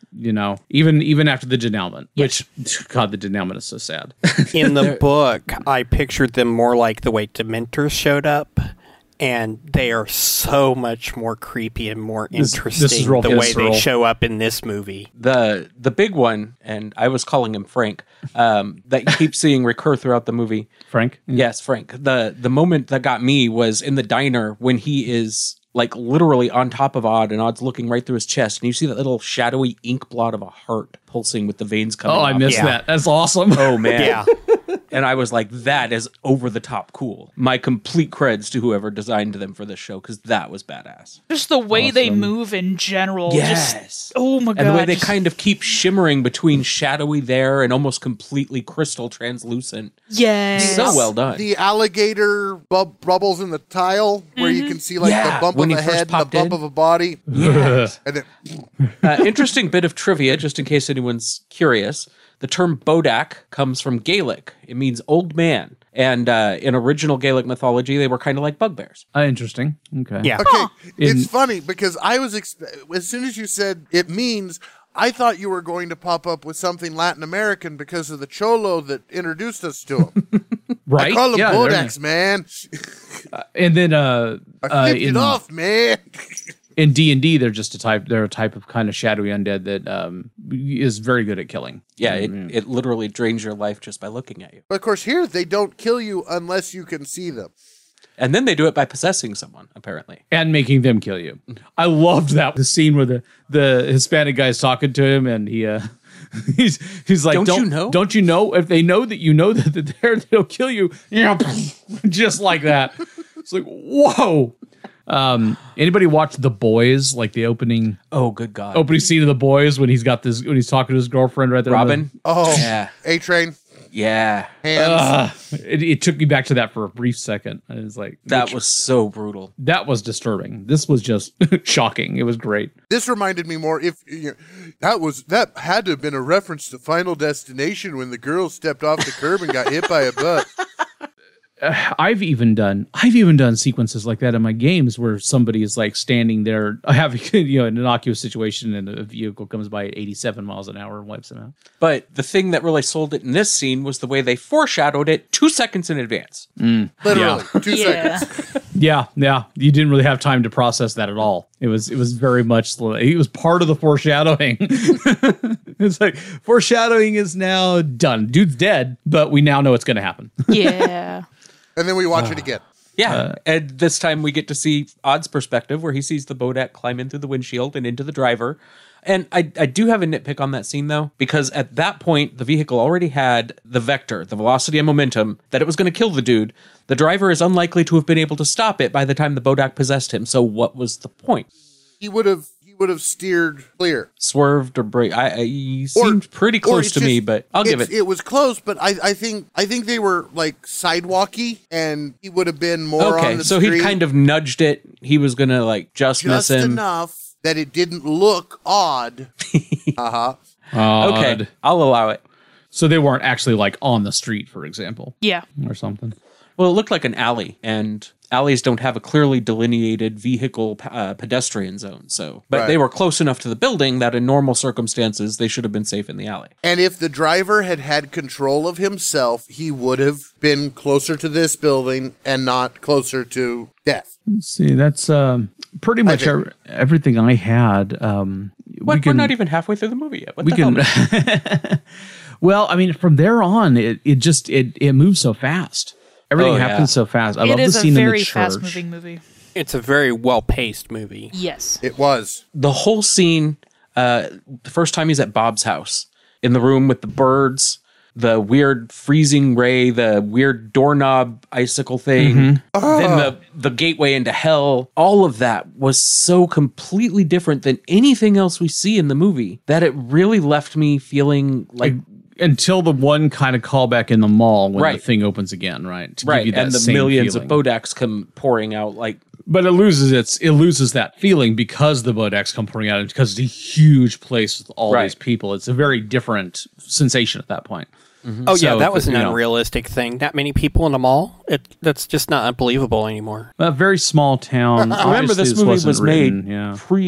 [SPEAKER 3] even after the denouement, which, God, the denouement is so sad.
[SPEAKER 4] In the book, I pictured them more like the way Dementors showed up. And they are so much more creepy and more interesting the way they show up in this movie.
[SPEAKER 7] The big one, and I was calling him Frank, that you keep seeing recur throughout the movie.
[SPEAKER 3] Frank?
[SPEAKER 7] Yes, Frank. The moment that got me was in the diner when he is like literally on top of Odd, and Odd's looking right through his chest, and you see that little shadowy ink blot of a heart pulsing with the veins coming off.
[SPEAKER 3] I missed that. That's awesome.
[SPEAKER 7] Oh, man.
[SPEAKER 4] Yeah.
[SPEAKER 7] And I was like, that is over the top cool. My complete creds to whoever designed them for this show, because that was badass.
[SPEAKER 5] Just the way they move in general.
[SPEAKER 7] Yes.
[SPEAKER 5] Oh my God.
[SPEAKER 7] And the way they kind of keep shimmering between shadowy there and almost completely crystal translucent.
[SPEAKER 5] Yes.
[SPEAKER 7] So well done.
[SPEAKER 6] The alligator bubbles in the tile where you can see like the bump of a head and the bump of a body.
[SPEAKER 7] Yes.
[SPEAKER 6] And then,
[SPEAKER 7] interesting bit of trivia, just in case anyone's curious. The term Bodak comes from Gaelic. It means old man. And in original Gaelic mythology, they were kind of like bugbears.
[SPEAKER 3] Interesting. Okay.
[SPEAKER 4] Yeah.
[SPEAKER 6] okay, it's funny because I was as soon as you said it means, I thought you were going to pop up with something Latin American because of the cholo that introduced us to him.
[SPEAKER 3] Right?
[SPEAKER 6] I call them Bodaks, man.
[SPEAKER 3] And then
[SPEAKER 6] I flipped it off, man.
[SPEAKER 3] in D&D, they're just they're a type of kind of shadowy undead that is very good at killing.
[SPEAKER 7] Yeah, it literally drains your life just by looking at you.
[SPEAKER 6] But of course, here they don't kill you unless you can see them.
[SPEAKER 7] And then they do it by possessing someone, apparently.
[SPEAKER 3] And making them kill you. I loved that. The scene where the Hispanic guy's talking to him and he he's like, Don't you know? If they know that you know that they'll kill you. Just like that. It's like, whoa. Anybody watch The Boys? Like the opening?
[SPEAKER 7] Oh, good God!
[SPEAKER 3] Opening scene of The Boys when he's talking to his girlfriend right there.
[SPEAKER 7] Robin.
[SPEAKER 6] Yeah. A-Train.
[SPEAKER 7] Yeah.
[SPEAKER 3] It took me back to that for a brief second. I was like,
[SPEAKER 7] that was so brutal.
[SPEAKER 3] That was disturbing. This was just shocking. It was great.
[SPEAKER 6] This reminded me more that had to have been a reference to Final Destination when the girl stepped off the curb and got hit by a bus.
[SPEAKER 3] I've even done sequences like that in my games where somebody is like standing there having an innocuous situation and a vehicle comes by at 87 miles an hour and wipes them out.
[SPEAKER 7] But the thing that really sold it in this scene was the way they foreshadowed it 2 seconds in advance.
[SPEAKER 6] Literally, 2 seconds.
[SPEAKER 3] Yeah. You didn't really have time to process that at all. It was very much, it was part of the foreshadowing. It's like, foreshadowing is now done. Dude's dead, but we now know it's going to happen.
[SPEAKER 5] Yeah.
[SPEAKER 6] And then we watch it again.
[SPEAKER 7] Yeah, and this time we get to see Odd's perspective where he sees the Bodak climb in through the windshield and into the driver. And I do have a nitpick on that scene, though, because at that point, the vehicle already had the vector, the velocity and momentum, that it was going to kill the dude. The driver is unlikely to have been able to stop it by the time the Bodak possessed him. So what was the point?
[SPEAKER 6] He would have steered clear.
[SPEAKER 7] Swerved or brake. He seemed pretty close to me, but I'll give it.
[SPEAKER 6] It was close, but I think they were like sidewalky, and he would have been more on the street.
[SPEAKER 7] So he kind of nudged it. He was going to like just miss him.
[SPEAKER 6] Just enough that it didn't look odd.
[SPEAKER 3] Odd.
[SPEAKER 7] Okay, I'll allow it.
[SPEAKER 3] So they weren't actually like on the street, for example.
[SPEAKER 5] Yeah.
[SPEAKER 3] Or something.
[SPEAKER 7] Well, it looked like an alley, and alleys don't have a clearly delineated vehicle pedestrian zone. But they were close enough to the building that in normal circumstances, they should have been safe in the alley.
[SPEAKER 6] And if the driver had control of himself, he would have been closer to this building and not closer to death.
[SPEAKER 3] Let's see, that's pretty much everything I had.
[SPEAKER 7] We're not even halfway through the movie yet. What the hell?
[SPEAKER 3] Well, I mean, from there on, it moves so fast. Everything happens so fast. I love the scene in the church.
[SPEAKER 5] It is a very fast-moving movie.
[SPEAKER 4] It's a very well-paced movie.
[SPEAKER 5] Yes.
[SPEAKER 6] It was.
[SPEAKER 7] The whole scene, the first time he's at Bob's house, in the room with the birds, the weird freezing ray, the weird doorknob icicle thing, then the gateway into hell, all of that was so completely different than anything else we see in the movie that it really left me feeling like...
[SPEAKER 3] Until the one kind of callback in the mall when the thing opens again, right? To give you that
[SPEAKER 7] and the
[SPEAKER 3] same
[SPEAKER 7] millions
[SPEAKER 3] feeling.
[SPEAKER 7] of Bodaks come pouring out like...
[SPEAKER 3] But it loses that feeling because the Bodaks come pouring out, because it's a huge place with all these people. It's a very different sensation at that point.
[SPEAKER 4] Mm-hmm. Oh, yeah, that was an unrealistic thing. That many people in a mall? That's just not unbelievable anymore.
[SPEAKER 3] A very small town.
[SPEAKER 7] Remember, this movie was made pre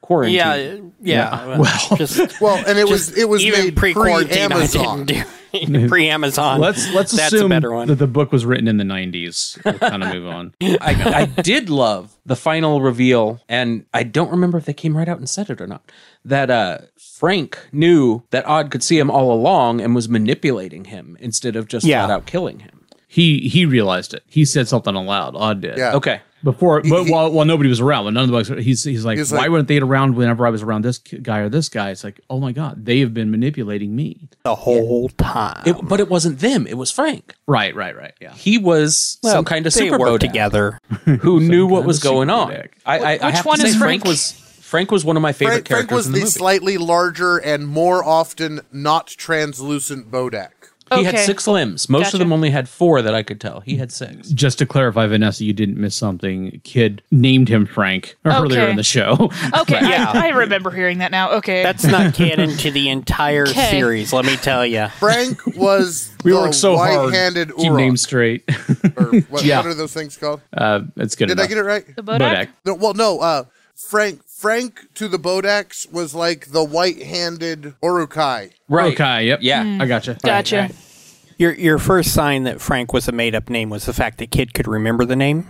[SPEAKER 7] quarantine.
[SPEAKER 4] Yeah.
[SPEAKER 3] Well,
[SPEAKER 6] and it was
[SPEAKER 4] even
[SPEAKER 6] made
[SPEAKER 4] pre-quarantine.
[SPEAKER 6] pre-Amazon.
[SPEAKER 4] Pre-Amazon.
[SPEAKER 3] let's
[SPEAKER 4] That's
[SPEAKER 3] assume
[SPEAKER 4] a better one.
[SPEAKER 3] that the book was written in the 90s. We'll kind of move on.
[SPEAKER 7] I did love the final reveal, and I don't remember if they came right out and said it or not, that Frank knew that Odd could see him all along and was manipulating him instead of just flat out killing him.
[SPEAKER 3] He realized it. He said something aloud. Odd did.
[SPEAKER 6] Yeah.
[SPEAKER 7] Okay.
[SPEAKER 3] Before, but while nobody was around, when none of the bugs, he's like, why weren't they around whenever I was around this guy or this guy? It's like, oh my God, they have been manipulating me
[SPEAKER 4] The whole time.
[SPEAKER 7] But it wasn't them. It was Frank.
[SPEAKER 3] Right. Yeah.
[SPEAKER 7] He was some kind of
[SPEAKER 4] they
[SPEAKER 7] super
[SPEAKER 4] worked
[SPEAKER 7] Bodak
[SPEAKER 4] together.
[SPEAKER 7] who knew what was
[SPEAKER 3] super
[SPEAKER 7] going on.
[SPEAKER 3] Bodak.
[SPEAKER 7] I have
[SPEAKER 5] one
[SPEAKER 7] to
[SPEAKER 5] is
[SPEAKER 7] say,
[SPEAKER 5] Frank?
[SPEAKER 7] Frank was one of my favorite
[SPEAKER 6] Frank
[SPEAKER 7] characters
[SPEAKER 6] was
[SPEAKER 7] in the
[SPEAKER 6] the
[SPEAKER 7] movie.
[SPEAKER 6] slightly larger and more often not translucent Bodak.
[SPEAKER 7] He had
[SPEAKER 5] Okay.
[SPEAKER 7] 6 limbs. Most
[SPEAKER 5] Gotcha.
[SPEAKER 7] of them only had 4 that I could tell. He had 6.
[SPEAKER 3] Just to clarify, Vanessa, you didn't miss something. Kid named him Frank earlier
[SPEAKER 5] Okay.
[SPEAKER 3] in the show.
[SPEAKER 5] Okay,
[SPEAKER 4] Yeah.
[SPEAKER 5] I remember hearing that now. Okay.
[SPEAKER 4] That's not canon to the entire
[SPEAKER 5] Okay.
[SPEAKER 4] series, let me tell you.
[SPEAKER 6] Frank was
[SPEAKER 3] We
[SPEAKER 6] the
[SPEAKER 3] worked so hard.
[SPEAKER 6] white-handed
[SPEAKER 3] Keep
[SPEAKER 6] Uruk.
[SPEAKER 3] names straight.
[SPEAKER 6] Or what
[SPEAKER 3] Yeah.
[SPEAKER 6] are those things called?
[SPEAKER 3] It's good
[SPEAKER 6] Did
[SPEAKER 3] enough.
[SPEAKER 6] I get it right?
[SPEAKER 5] the Bodak?
[SPEAKER 3] Bodak.
[SPEAKER 6] No, Frank to the Bodaks was like the white-handed Urukai.
[SPEAKER 7] Right.
[SPEAKER 3] Okay, yep.
[SPEAKER 7] Yeah.
[SPEAKER 3] I gotcha.
[SPEAKER 5] Gotcha.
[SPEAKER 3] Right.
[SPEAKER 4] Your first sign that Frank was a made-up name was the fact that Kid could remember the name.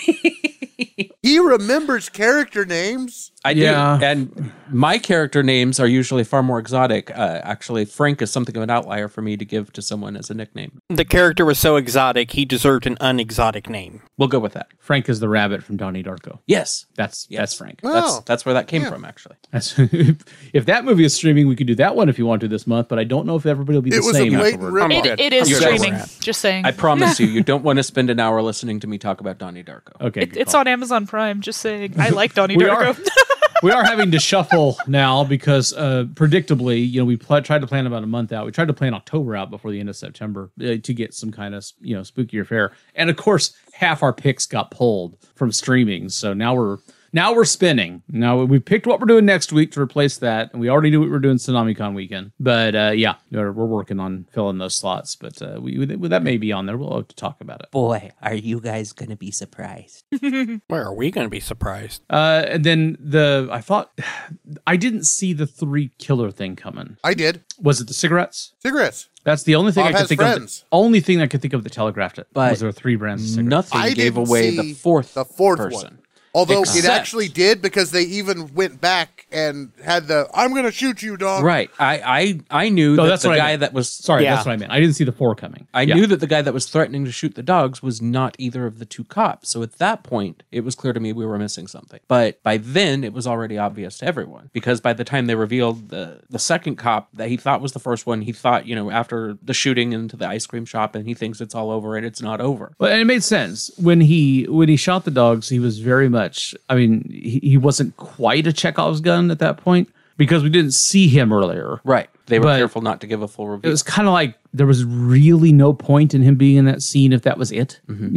[SPEAKER 6] He remembers character names.
[SPEAKER 7] I do.
[SPEAKER 3] Yeah.
[SPEAKER 7] And my character names are usually far more exotic. Actually, Frank is something of an outlier for me to give to someone as a nickname.
[SPEAKER 4] The character was so exotic, he deserved an unexotic name.
[SPEAKER 7] We'll go with that.
[SPEAKER 3] Frank is the rabbit from Donnie Darko.
[SPEAKER 7] Yes.
[SPEAKER 3] That's Frank.
[SPEAKER 6] Oh.
[SPEAKER 7] That's where that came
[SPEAKER 6] Yeah.
[SPEAKER 7] from, actually.
[SPEAKER 3] That's, if that movie is streaming, we could do that one if you want to this month, but I don't know if everybody will be the
[SPEAKER 6] It was a
[SPEAKER 3] same
[SPEAKER 6] blatant
[SPEAKER 3] afterward.
[SPEAKER 6] rip-off.
[SPEAKER 5] It is
[SPEAKER 7] You're
[SPEAKER 5] streaming.
[SPEAKER 7] right.
[SPEAKER 5] Just saying.
[SPEAKER 7] I promise you, you don't want to spend an hour listening to me talk about Donnie Darko.
[SPEAKER 3] Okay, good
[SPEAKER 5] It's
[SPEAKER 3] call.
[SPEAKER 5] on Amazon Prime. Just saying. I like Donnie
[SPEAKER 3] We
[SPEAKER 5] Darko.
[SPEAKER 3] we are having to shuffle now because predictably, we tried to plan about a month out. We tried to plan October out before the end of September to get some kind of spookier fare, and of course, half our picks got pulled from streaming. So now we're spinning. Now we picked what we're doing next week to replace that, and we already knew what we were doing TsunamiCon weekend. But we're working on filling those slots. But that may be on there. We'll have to talk about it.
[SPEAKER 8] Boy, are you guys going to be surprised.
[SPEAKER 4] Where are we going to be surprised?
[SPEAKER 3] And then I thought I didn't see the 3 killer thing coming.
[SPEAKER 6] I did.
[SPEAKER 3] Was it the cigarettes?
[SPEAKER 6] Cigarettes.
[SPEAKER 3] That's the only thing
[SPEAKER 6] Bob
[SPEAKER 3] I could
[SPEAKER 6] has
[SPEAKER 3] think
[SPEAKER 6] friends.
[SPEAKER 3] of. Only thing I could think of that telegraphed it.
[SPEAKER 7] But
[SPEAKER 3] was there 3 brands of cigarettes?
[SPEAKER 7] Nothing
[SPEAKER 6] I
[SPEAKER 7] gave
[SPEAKER 6] didn't
[SPEAKER 7] away
[SPEAKER 6] see
[SPEAKER 7] the fourth person.
[SPEAKER 6] one. Although it
[SPEAKER 7] Except-
[SPEAKER 6] actually did, because they even went back and had I'm going to shoot you, dog.
[SPEAKER 7] Right. I knew
[SPEAKER 3] No,
[SPEAKER 7] that
[SPEAKER 3] that's
[SPEAKER 7] the
[SPEAKER 3] what I
[SPEAKER 7] guy
[SPEAKER 3] meant.
[SPEAKER 7] that was...
[SPEAKER 3] Sorry,
[SPEAKER 4] Yeah.
[SPEAKER 3] that's what I meant. I didn't see the 4 coming.
[SPEAKER 7] I knew that the guy that was threatening to shoot the dogs was not either of the 2 cops. So at that point, it was clear to me we were missing something. But by then, it was already obvious to everyone. Because by the time they revealed the second cop that he thought was the first one, he thought, after the shooting into the ice cream shop, and he thinks it's all over, and it's not over.
[SPEAKER 3] Well, and it made sense when he shot the dogs. He was very much. I mean, he wasn't quite a Chekhov's gun at that point because we didn't see him earlier.
[SPEAKER 7] Right. They were
[SPEAKER 3] But
[SPEAKER 7] careful not to give a full
[SPEAKER 3] It
[SPEAKER 7] reveal.
[SPEAKER 3] was kind of like there was really no point in him being in that scene if that was it.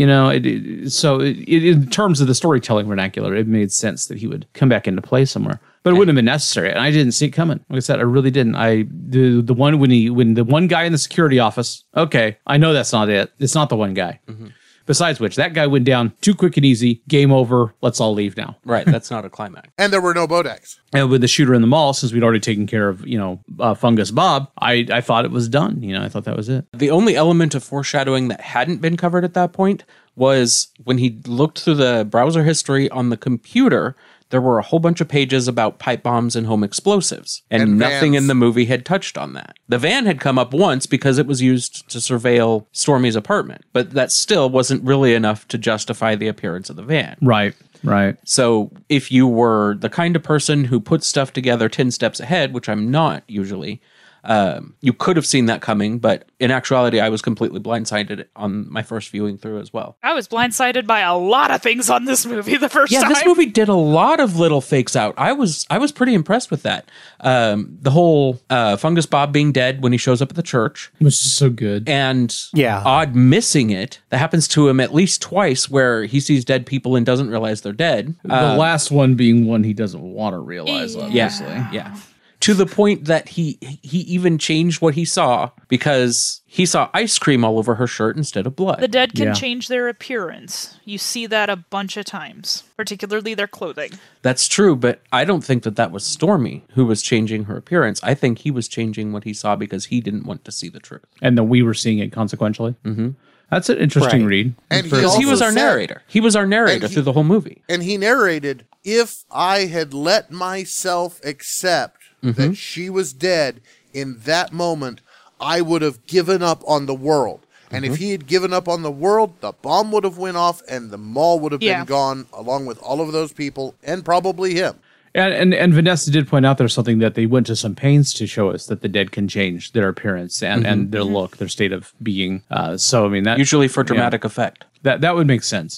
[SPEAKER 3] So in terms of the storytelling vernacular, it made sense that he would come back into play somewhere. But it wouldn't have been necessary, and I didn't see it coming. Like I said, I really didn't. The one when the one guy in the security office. Okay, I know that's not it. It's not the one guy. Besides which, that guy went down too quick and easy. Game over. Let's all leave now.
[SPEAKER 7] Right. That's not a climax.
[SPEAKER 6] And there were no Bodaks.
[SPEAKER 3] And with the shooter in the mall, since we'd already taken care of Fungus Bob, I thought it was done. I thought that was it.
[SPEAKER 7] The only element of foreshadowing that hadn't been covered at that point was when he looked through the browser history on the computer, there were a whole bunch of pages about pipe bombs and home explosives. And nothing
[SPEAKER 6] vans.
[SPEAKER 7] in the movie had touched on that. The van had come up once because it was used to surveil Stormy's apartment, but that still wasn't really enough to justify the appearance of the van.
[SPEAKER 3] Right.
[SPEAKER 7] So if you were the kind of person who puts stuff together 10 steps ahead, which I'm not usually, you could have seen that coming, but in actuality, I was completely blindsided on my first viewing through as well.
[SPEAKER 5] I was blindsided by a lot of things on this movie the first time.
[SPEAKER 7] Yeah, this movie did a lot of little fakes out. I was pretty impressed with that. The whole Fungus Bob being dead when he shows up at the church,
[SPEAKER 3] Which is so good.
[SPEAKER 7] and
[SPEAKER 4] Yeah.
[SPEAKER 7] Odd missing it. That happens to him at least twice, where he sees dead people and doesn't realize they're dead.
[SPEAKER 3] The last one being one he doesn't want to realize, obviously.
[SPEAKER 7] Yeah. to the point that he even changed what he saw because he saw ice cream all over her shirt instead of blood.
[SPEAKER 5] The dead can change their appearance. You see that a bunch of times, particularly their clothing.
[SPEAKER 7] That's true, but I don't think that was Stormy who was changing her appearance. I think he was changing what he saw because he didn't want to see the truth.
[SPEAKER 3] And then we were seeing it consequentially. Mm-hmm. That's an interesting read.
[SPEAKER 6] And
[SPEAKER 7] he was our narrator. He was our narrator through the whole movie.
[SPEAKER 6] And he narrated, if I had let myself accept that she was dead in that moment, I would have given up on the world. And if he had given up on the world, the bomb would have went off and the mall would have been gone along with all of those people and probably him.
[SPEAKER 3] And Vanessa did point out there's something that they went to some pains to show us, that the dead can change their appearance and their look, their state of being. So, I mean, that
[SPEAKER 7] usually for dramatic effect.
[SPEAKER 3] That would make sense.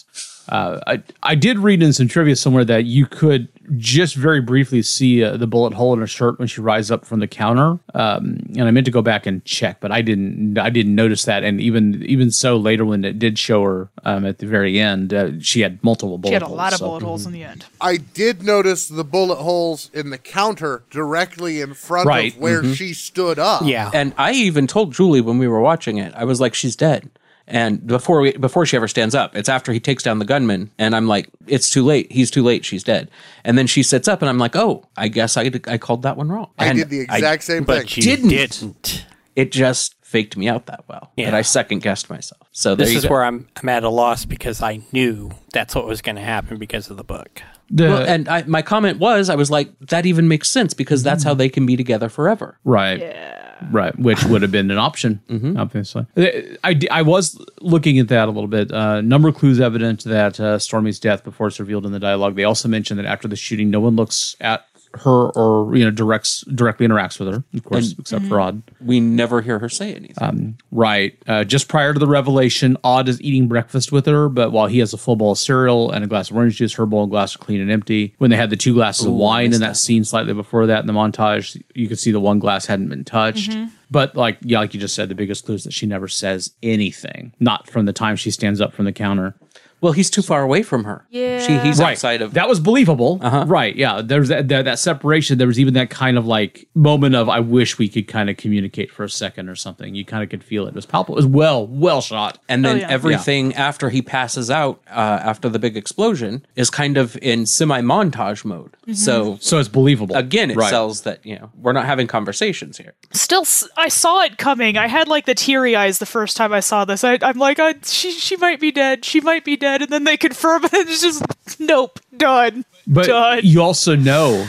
[SPEAKER 3] I did read in some trivia somewhere that you could just very briefly see the bullet hole in her shirt when she rises up from the counter. And I meant to go back and check, but I didn't notice that. And even so, later when it did show her at the very end, she had multiple bullet holes.
[SPEAKER 5] She had a lot of bullet holes in the end.
[SPEAKER 6] I did notice the bullet holes in the counter directly in front of where she stood up.
[SPEAKER 7] Yeah. And I even told Julie when we were watching it, I was like, she's dead. And before she ever stands up, it's after he takes down the gunman, and I'm like, it's too late. He's too late. She's dead. And then she sits up, and I'm like, oh, I guess I called that one wrong.
[SPEAKER 6] I did the exact same thing.
[SPEAKER 4] But you didn't.
[SPEAKER 7] It just faked me out that well. Yeah. That I second guessed myself. So
[SPEAKER 4] this is where I'm at a loss because I knew that's what was going to happen because of the book.
[SPEAKER 7] My comment was, I was like, that even makes sense because that's how they can be together forever.
[SPEAKER 3] Right.
[SPEAKER 5] Yeah.
[SPEAKER 3] Right, which would have been an option, obviously. I was looking at that a little bit. Number of clues evident that Stormy's death before it's revealed in the dialogue. They also mentioned that after the shooting, no one looks at her or directly interacts with her, of course, except for Odd.
[SPEAKER 7] We never hear her say anything.
[SPEAKER 3] Right. Just prior to the revelation, Odd is eating breakfast with her, but while he has a full bowl of cereal and a glass of orange juice, her bowl and glass are clean and empty. When they had the 2 glasses of wine in that scene slightly before that in the montage, you could see the 1 glass hadn't been touched. But like you just said, the biggest clue is that she never says anything, not from the time she stands up from the counter.
[SPEAKER 7] Well, he's too far away from her.
[SPEAKER 5] Yeah.
[SPEAKER 7] He's outside of...
[SPEAKER 3] That was believable. Right, yeah. There's that separation. There was even that kind of like moment of, I wish we could kind of communicate for a second or something. You kind of could feel it. It was palpable. It was well shot.
[SPEAKER 7] And then everything after he passes out, after the big explosion, is kind of in semi-montage mode. So
[SPEAKER 3] it's believable.
[SPEAKER 7] Again, it sells that, we're not having conversations here.
[SPEAKER 5] Still, I saw it coming. I had like the teary eyes the first time I saw this. I'm like, she might be dead. She might be dead. And then they confirm it. It's just, nope, done.
[SPEAKER 3] But
[SPEAKER 5] done.
[SPEAKER 3] you also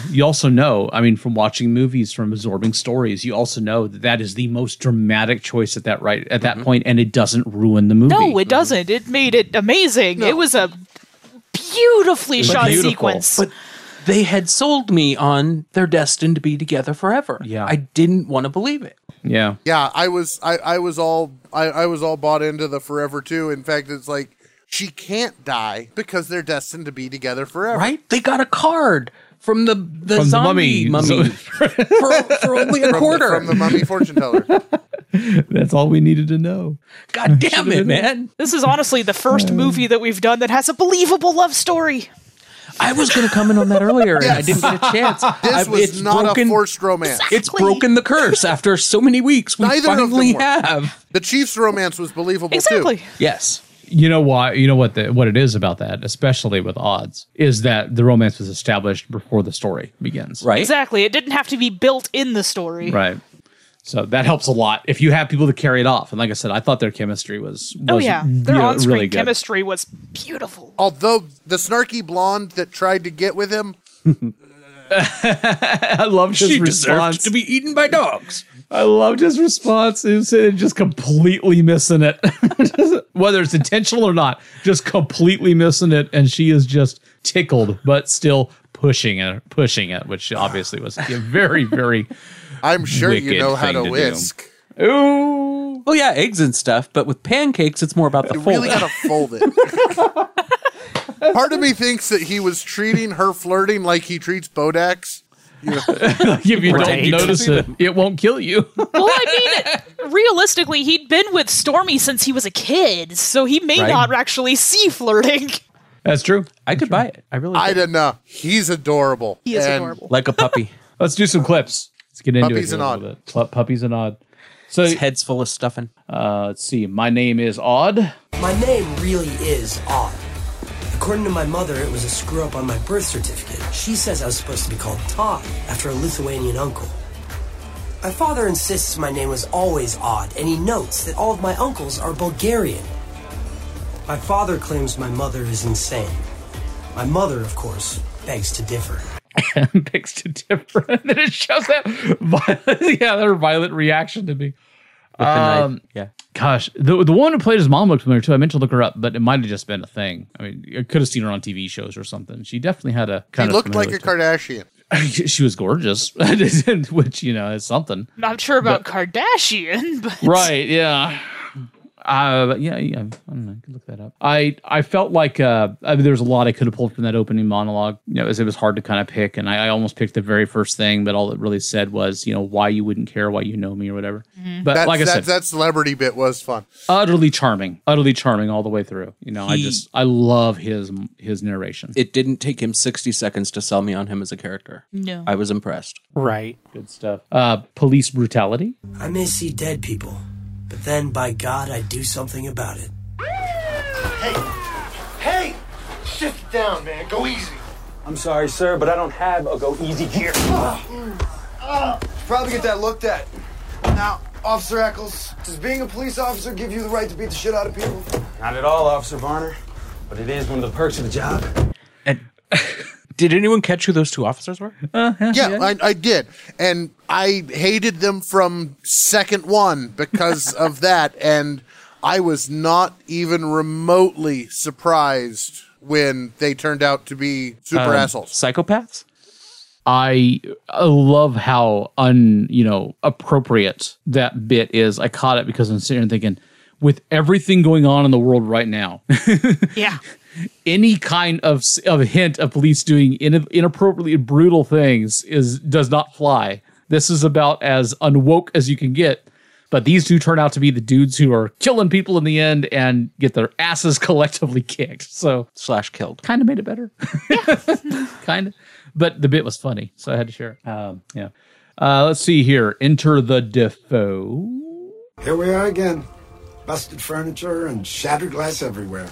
[SPEAKER 3] know, I mean, from watching movies, from absorbing stories, you also know that is the most dramatic choice at that point, and it doesn't ruin the movie.
[SPEAKER 5] No, it doesn't. It made it amazing. No. It was a beautifully shot sequence.
[SPEAKER 7] But they had sold me on they're destined to be together forever.
[SPEAKER 3] Yeah.
[SPEAKER 7] I didn't want to believe it.
[SPEAKER 3] Yeah.
[SPEAKER 6] Yeah, I was all bought into the forever too. In fact, it's like, she can't die because they're destined to be together forever.
[SPEAKER 7] Right? They got a card from the zombie mummy for only a quarter.
[SPEAKER 6] From the mummy fortune teller.
[SPEAKER 3] That's all we needed to know.
[SPEAKER 7] God damn it, man.
[SPEAKER 5] This is honestly the first movie that we've done that has a believable love story.
[SPEAKER 7] I was going to comment on that earlier, and I didn't get a chance.
[SPEAKER 6] This was not a forced romance.
[SPEAKER 5] Exactly.
[SPEAKER 7] It's broken the curse after so many weeks. We finally have.
[SPEAKER 6] The Chief's romance was believable,
[SPEAKER 5] exactly.
[SPEAKER 6] too.
[SPEAKER 7] Yes.
[SPEAKER 3] You know why? You know what it is about that, especially with Odds, is that the romance was established before the story begins.
[SPEAKER 7] Right.
[SPEAKER 5] Exactly. It didn't have to be built in the story.
[SPEAKER 3] Right. So that helps a lot if you have people to carry it off. And like I said, I thought their chemistry was
[SPEAKER 5] their on-screen
[SPEAKER 3] really good.
[SPEAKER 5] chemistry was beautiful.
[SPEAKER 6] Although the snarky blonde that tried to get with him,
[SPEAKER 3] I loved his response.
[SPEAKER 7] To be eaten by dogs.
[SPEAKER 3] I loved his response. He was just completely missing it. Whether it's intentional or not, just completely missing it. And she is just tickled, but still pushing it, which obviously was a very, very
[SPEAKER 6] I'm sure you know how to whisk.
[SPEAKER 3] Ooh.
[SPEAKER 7] Well, yeah, eggs and stuff, but with pancakes, it's more about the fold.
[SPEAKER 6] You really got to fold it. Part of me thinks that he was treating her flirting like he treats Bodax.
[SPEAKER 3] If you don't notice it, it won't kill you.
[SPEAKER 5] Well, I mean, realistically, he'd been with Stormy since he was a kid, so he may not actually see flirting.
[SPEAKER 3] That's true.
[SPEAKER 7] I could buy it. I really could.
[SPEAKER 6] I don't know. He's adorable.
[SPEAKER 5] He is adorable.
[SPEAKER 7] Like a puppy.
[SPEAKER 3] Let's do some clips. Let's get into
[SPEAKER 6] Puppies
[SPEAKER 3] it
[SPEAKER 6] and
[SPEAKER 3] a
[SPEAKER 6] Odd.
[SPEAKER 3] little bit. Puppies and Odd. So
[SPEAKER 7] His head's full of stuffing.
[SPEAKER 3] let's see. My name is Odd.
[SPEAKER 9] My name really is Odd. According to my mother, it was a screw-up on my birth certificate. She says I was supposed to be called Todd, after a Lithuanian uncle. My father insists my name was always Odd, and he notes that all of my uncles are Bulgarian. My father claims my mother is insane. My mother, of course, begs to differ.
[SPEAKER 3] Begs to differ. And then it shows that their violent reaction to me.
[SPEAKER 7] Yeah.
[SPEAKER 3] Gosh, the one who played his mom looked familiar too. I meant to look her up, but it might have just been a thing. I mean, I could have seen her on TV shows or something. She definitely had a kind
[SPEAKER 6] She
[SPEAKER 3] of
[SPEAKER 6] looked like a Kardashian.
[SPEAKER 3] She was gorgeous, which is something.
[SPEAKER 5] Not sure about Kardashian, but
[SPEAKER 3] Right? Yeah. But yeah, I don't know. I could look that up. I felt like there was a lot I could have pulled from that opening monologue. It was hard to kind of pick, and I almost picked the very first thing, but all it really said was, why you wouldn't care, why you know me, or whatever. Mm-hmm. But like I said,
[SPEAKER 6] that celebrity bit was fun.
[SPEAKER 3] Utterly charming all the way through. I love his narration.
[SPEAKER 7] It didn't take him 60 seconds to sell me on him as a character.
[SPEAKER 5] No.
[SPEAKER 7] I was impressed.
[SPEAKER 4] Right.
[SPEAKER 3] Good stuff. Police brutality.
[SPEAKER 9] I may see dead people, but then, by God, I'd do something about it.
[SPEAKER 10] Hey! Shift it down, man. Go easy.
[SPEAKER 11] I'm sorry, sir, but I don't have a go easy gear.
[SPEAKER 10] Probably get that looked at. Now, Officer Eccles, does being a police officer give you the right to beat the shit out of people?
[SPEAKER 11] Not at all, Officer Varner, but it is one of the perks of the job.
[SPEAKER 7] And did anyone catch who those two officers were?
[SPEAKER 6] Yeah, I did. And I hated them from second one because of that. And I was not even remotely surprised when they turned out to be super assholes.
[SPEAKER 7] Psychopaths?
[SPEAKER 3] I love how appropriate that bit is. I caught it because I'm sitting here thinking, with everything going on in the world right now.
[SPEAKER 5] Yeah.
[SPEAKER 3] Any kind of hint of police doing inappropriately brutal things does not fly. This is about as unwoke as you can get. But these two turn out to be the dudes who are killing people in the end and get their asses collectively kicked. So
[SPEAKER 7] / killed.
[SPEAKER 3] Kind of made it better. Kind of. But the bit was funny, so I had to share it. Yeah. Let's see here. Enter the Defoe.
[SPEAKER 12] Here we are again. Busted furniture and shattered glass everywhere.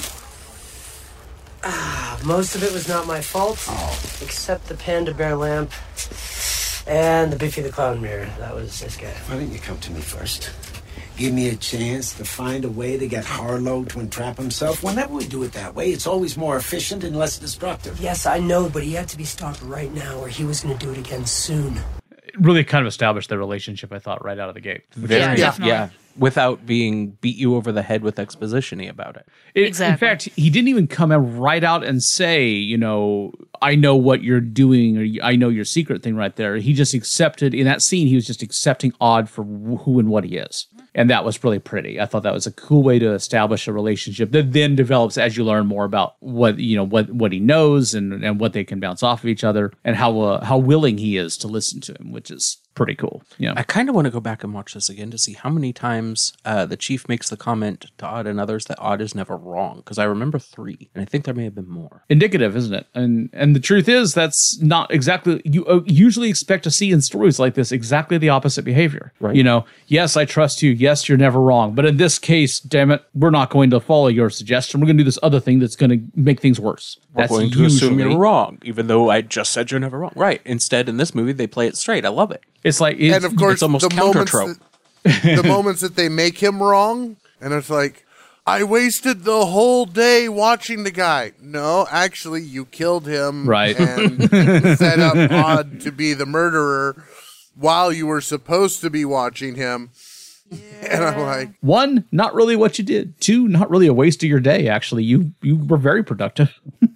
[SPEAKER 9] Most of it was not my fault, except the panda bear lamp and the Biffy the Clown mirror. That was this guy.
[SPEAKER 12] Why didn't you come to me first? Give me a chance to find a way to get Harlow to entrap himself. Whenever we do it that way, it's always more efficient and less destructive.
[SPEAKER 9] Yes, I know, but he had to be stopped right now or he was going to do it again soon.
[SPEAKER 3] It really kind of established their relationship, I thought, right out of the gate.
[SPEAKER 7] Yeah. Without being beat you over the head with exposition-y about it.
[SPEAKER 3] Exactly. In fact, he didn't even come right out and say, I know what you're doing, or I know your secret thing right there. He just accepted, in that scene, he was just accepting Odd for who and what he is. And that was really pretty. I thought that was a cool way to establish a relationship that then develops as you learn more about what he knows and what they can bounce off of each other, and how willing he is to listen to him, which is pretty cool.
[SPEAKER 7] I kind of want to go back and watch this again to see how many times the chief makes the comment to Odd and others that Odd is never wrong, because I remember 3, and I think there may have been more.
[SPEAKER 3] Indicative, isn't it? And the truth is, that's not exactly, you usually expect to see in stories like this exactly the opposite behavior.
[SPEAKER 7] Right.
[SPEAKER 3] Yes, I trust you. Yes, you're never wrong. But in this case, damn it, we're not going to follow your suggestion. We're going to do this other thing that's going to make things worse.
[SPEAKER 7] We're going to assume you're wrong, even though I just said you're never wrong. Right. Instead, in this movie, they play it straight. I love it.
[SPEAKER 3] It's like,
[SPEAKER 6] and of course,
[SPEAKER 7] it's almost counter-trope.
[SPEAKER 6] The moments that they make him wrong, and it's like, I wasted the whole day watching the guy. No, actually, you killed him.
[SPEAKER 3] Right.
[SPEAKER 6] And set up Odd to be the murderer while you were supposed to be watching him. Yeah. And I'm like,
[SPEAKER 3] 1, not really what you did. 2, not really a waste of your day, actually. You were very productive.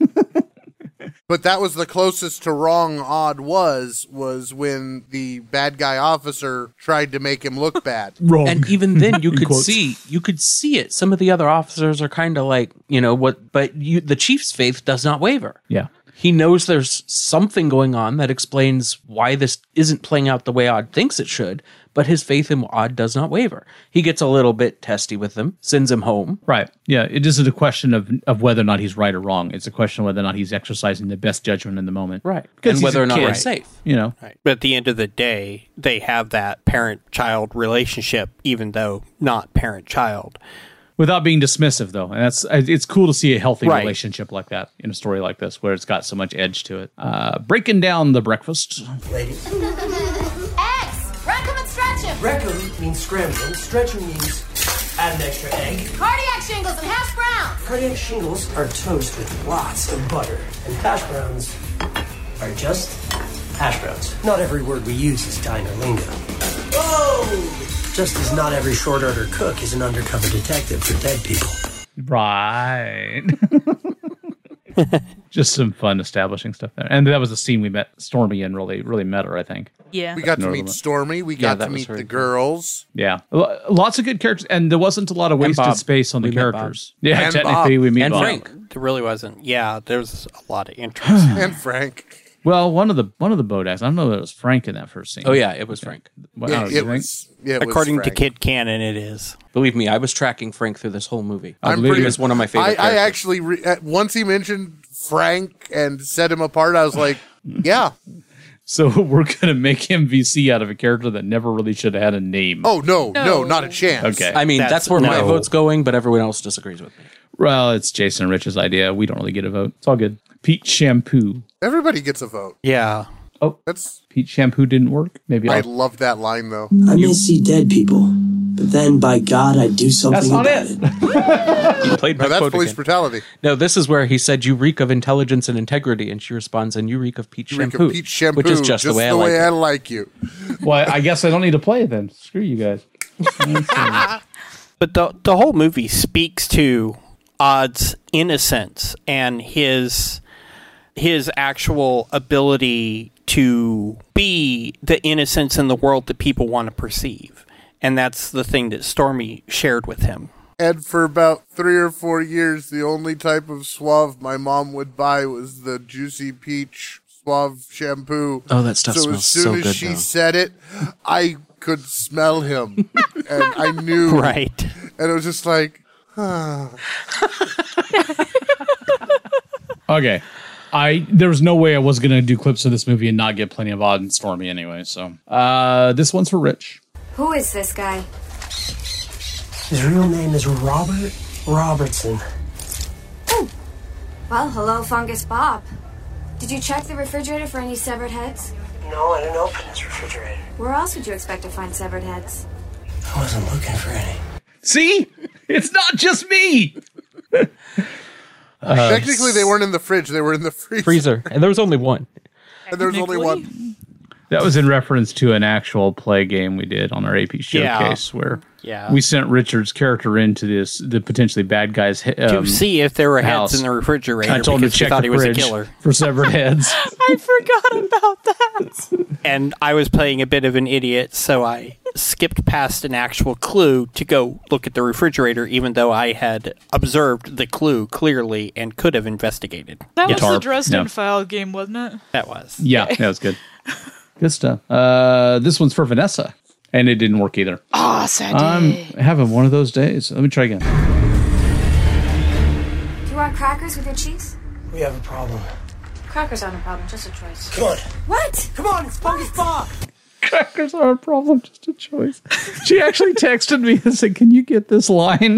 [SPEAKER 6] But that was the closest to wrong Odd was when the bad guy officer tried to make him look bad.
[SPEAKER 3] Wrong.
[SPEAKER 7] And even then you could see it. Some of the other officers are kind of like, the chief's faith does not waver.
[SPEAKER 3] Yeah.
[SPEAKER 7] He knows there's something going on that explains why this isn't playing out the way Odd thinks it should, but his faith in Odd does not waver. He gets a little bit testy with him, sends him home.
[SPEAKER 3] Right. Yeah. It isn't a question of whether or not he's right or wrong. It's a question of whether or not he's exercising the best judgment in the moment.
[SPEAKER 7] Right.
[SPEAKER 3] Because
[SPEAKER 7] And whether or not
[SPEAKER 3] he's
[SPEAKER 7] he's safe.
[SPEAKER 3] You know.
[SPEAKER 4] Right. But at the end of the day, they have that parent-child relationship, even though not parent-child.
[SPEAKER 3] Without being dismissive, though. And it's cool to see a healthy
[SPEAKER 4] Right.
[SPEAKER 3] relationship like that in a story like this, where it's got so much edge to it. Breaking down the breakfast.
[SPEAKER 9] Ladies.
[SPEAKER 13] Eggs! Rack 'em and stretch 'em!
[SPEAKER 9] Rack 'em means scrambling. Stretch 'em means add an extra egg.
[SPEAKER 13] Cardiac shingles and hash browns!
[SPEAKER 9] Cardiac shingles are toast with lots of butter. And hash browns are just hash browns. Not every word we use is diner lingo. Whoa! Just as not every short order cook is an undercover detective for dead people.
[SPEAKER 3] Right. Just some fun establishing stuff there. And that was the scene we met Stormy in, really met her, I think.
[SPEAKER 5] Yeah.
[SPEAKER 6] We got to meet Stormy. We got to meet the girls.
[SPEAKER 3] Yeah. Lots of good characters. And there wasn't a lot of wasted space on the characters. Yeah,
[SPEAKER 6] And
[SPEAKER 3] technically
[SPEAKER 6] Bob.
[SPEAKER 3] we meet
[SPEAKER 4] And
[SPEAKER 3] Bob.
[SPEAKER 4] Frank. There really wasn't. Yeah, there's a lot of interest.
[SPEAKER 6] And Frank.
[SPEAKER 3] Well, one of the Bodax. I don't know that it was Frank in that first scene.
[SPEAKER 7] Oh, yeah, it was Frank.
[SPEAKER 3] Wow,
[SPEAKER 6] it was
[SPEAKER 4] According to
[SPEAKER 6] Frank.
[SPEAKER 4] Kid Canon, it is.
[SPEAKER 7] Believe me, I was tracking Frank through this whole movie.
[SPEAKER 6] I'm
[SPEAKER 7] He
[SPEAKER 6] pretty-
[SPEAKER 7] was one of my favorite
[SPEAKER 6] I
[SPEAKER 7] characters.
[SPEAKER 6] actually, once he mentioned Frank and set him apart, I was like, yeah.
[SPEAKER 3] So we're going to make him VC out of a character that never really should have had a name.
[SPEAKER 6] Oh, no, not a chance.
[SPEAKER 3] Okay.
[SPEAKER 7] I mean, that's where my vote's going, but everyone else disagrees with me.
[SPEAKER 3] Well, it's Jason and Rich's idea. We don't really get a vote. It's all good. Pete Shampoo.
[SPEAKER 6] Everybody gets a vote.
[SPEAKER 4] Yeah.
[SPEAKER 3] Oh,
[SPEAKER 6] that's
[SPEAKER 3] Pete Shampoo didn't work. Maybe
[SPEAKER 6] I
[SPEAKER 3] I'll...
[SPEAKER 6] love that line, though.
[SPEAKER 9] I may see dead people, but then by God, I'd do something about it.
[SPEAKER 7] He played
[SPEAKER 6] No,
[SPEAKER 7] my
[SPEAKER 6] that's
[SPEAKER 7] quote
[SPEAKER 6] police
[SPEAKER 7] again.
[SPEAKER 6] brutality.
[SPEAKER 7] No, this is where he said, "You reek of intelligence and integrity," and she responds, "And you reek of Pete
[SPEAKER 6] Eureka
[SPEAKER 7] Shampoo,"
[SPEAKER 6] Peach Shampoo,
[SPEAKER 7] which is just the way
[SPEAKER 6] I
[SPEAKER 7] I
[SPEAKER 6] like you.
[SPEAKER 3] Well, I guess I don't need to play it then. Screw you guys.
[SPEAKER 4] But the whole movie speaks to Odd's innocence and his actual ability to be the innocence in the world that people want to perceive. And that's the thing that Stormy shared with him.
[SPEAKER 6] And for about 3 or 4 years, the only type of Suave my mom would buy was the Juicy Peach Suave shampoo.
[SPEAKER 7] Oh, that stuff
[SPEAKER 6] so
[SPEAKER 7] smells
[SPEAKER 6] as soon
[SPEAKER 7] so
[SPEAKER 6] as
[SPEAKER 7] good
[SPEAKER 6] she
[SPEAKER 7] now.
[SPEAKER 6] said it, I could smell him. And I knew.
[SPEAKER 4] Right.
[SPEAKER 6] And it was just like,
[SPEAKER 3] Okay. There was no way I was going to do clips of this movie and not get plenty of Odd and Stormy anyway. So this one's for Rich.
[SPEAKER 1] Who is this guy?
[SPEAKER 9] His real name is Robert Robertson.
[SPEAKER 1] Well, hello, Fungus Bob. Did you check the refrigerator for any severed heads?
[SPEAKER 9] No, I didn't open his refrigerator.
[SPEAKER 1] Where else would you expect to find severed heads?
[SPEAKER 9] I wasn't looking for any.
[SPEAKER 3] See? It's not just me.
[SPEAKER 6] technically they weren't in the fridge, they were in the
[SPEAKER 7] freezer, and there was only one.
[SPEAKER 6] And there was only one.
[SPEAKER 3] That was in reference to an actual play game we did on our AP showcase where we sent Richard's character into the potentially bad guy's
[SPEAKER 4] to see if there were
[SPEAKER 3] house.
[SPEAKER 4] heads in the refrigerator.
[SPEAKER 3] I told him to
[SPEAKER 4] because
[SPEAKER 3] check
[SPEAKER 4] thought
[SPEAKER 3] the
[SPEAKER 4] he was a
[SPEAKER 3] fridge
[SPEAKER 4] killer.
[SPEAKER 3] for severed heads.
[SPEAKER 5] I forgot about that.
[SPEAKER 4] And I was playing a bit of an idiot, so I skipped past an actual clue to go look at the refrigerator, even though I had observed the clue clearly and could have investigated.
[SPEAKER 5] That was the Dresden File game, wasn't it?
[SPEAKER 4] That was.
[SPEAKER 3] Yeah, that was good. Good stuff. This one's for Vanessa, and it didn't work either.
[SPEAKER 5] Oh, sad
[SPEAKER 3] I'm
[SPEAKER 5] day.
[SPEAKER 3] having one of those days. Let me try again.
[SPEAKER 1] Do you want crackers with your cheese?
[SPEAKER 9] We have a problem.
[SPEAKER 1] Crackers aren't a problem, just a choice.
[SPEAKER 9] Come on.
[SPEAKER 1] What?
[SPEAKER 9] Come on, it's Fungus Bob.
[SPEAKER 3] Crackers are a problem, just a choice. She actually texted me and said, "Can you get this line?"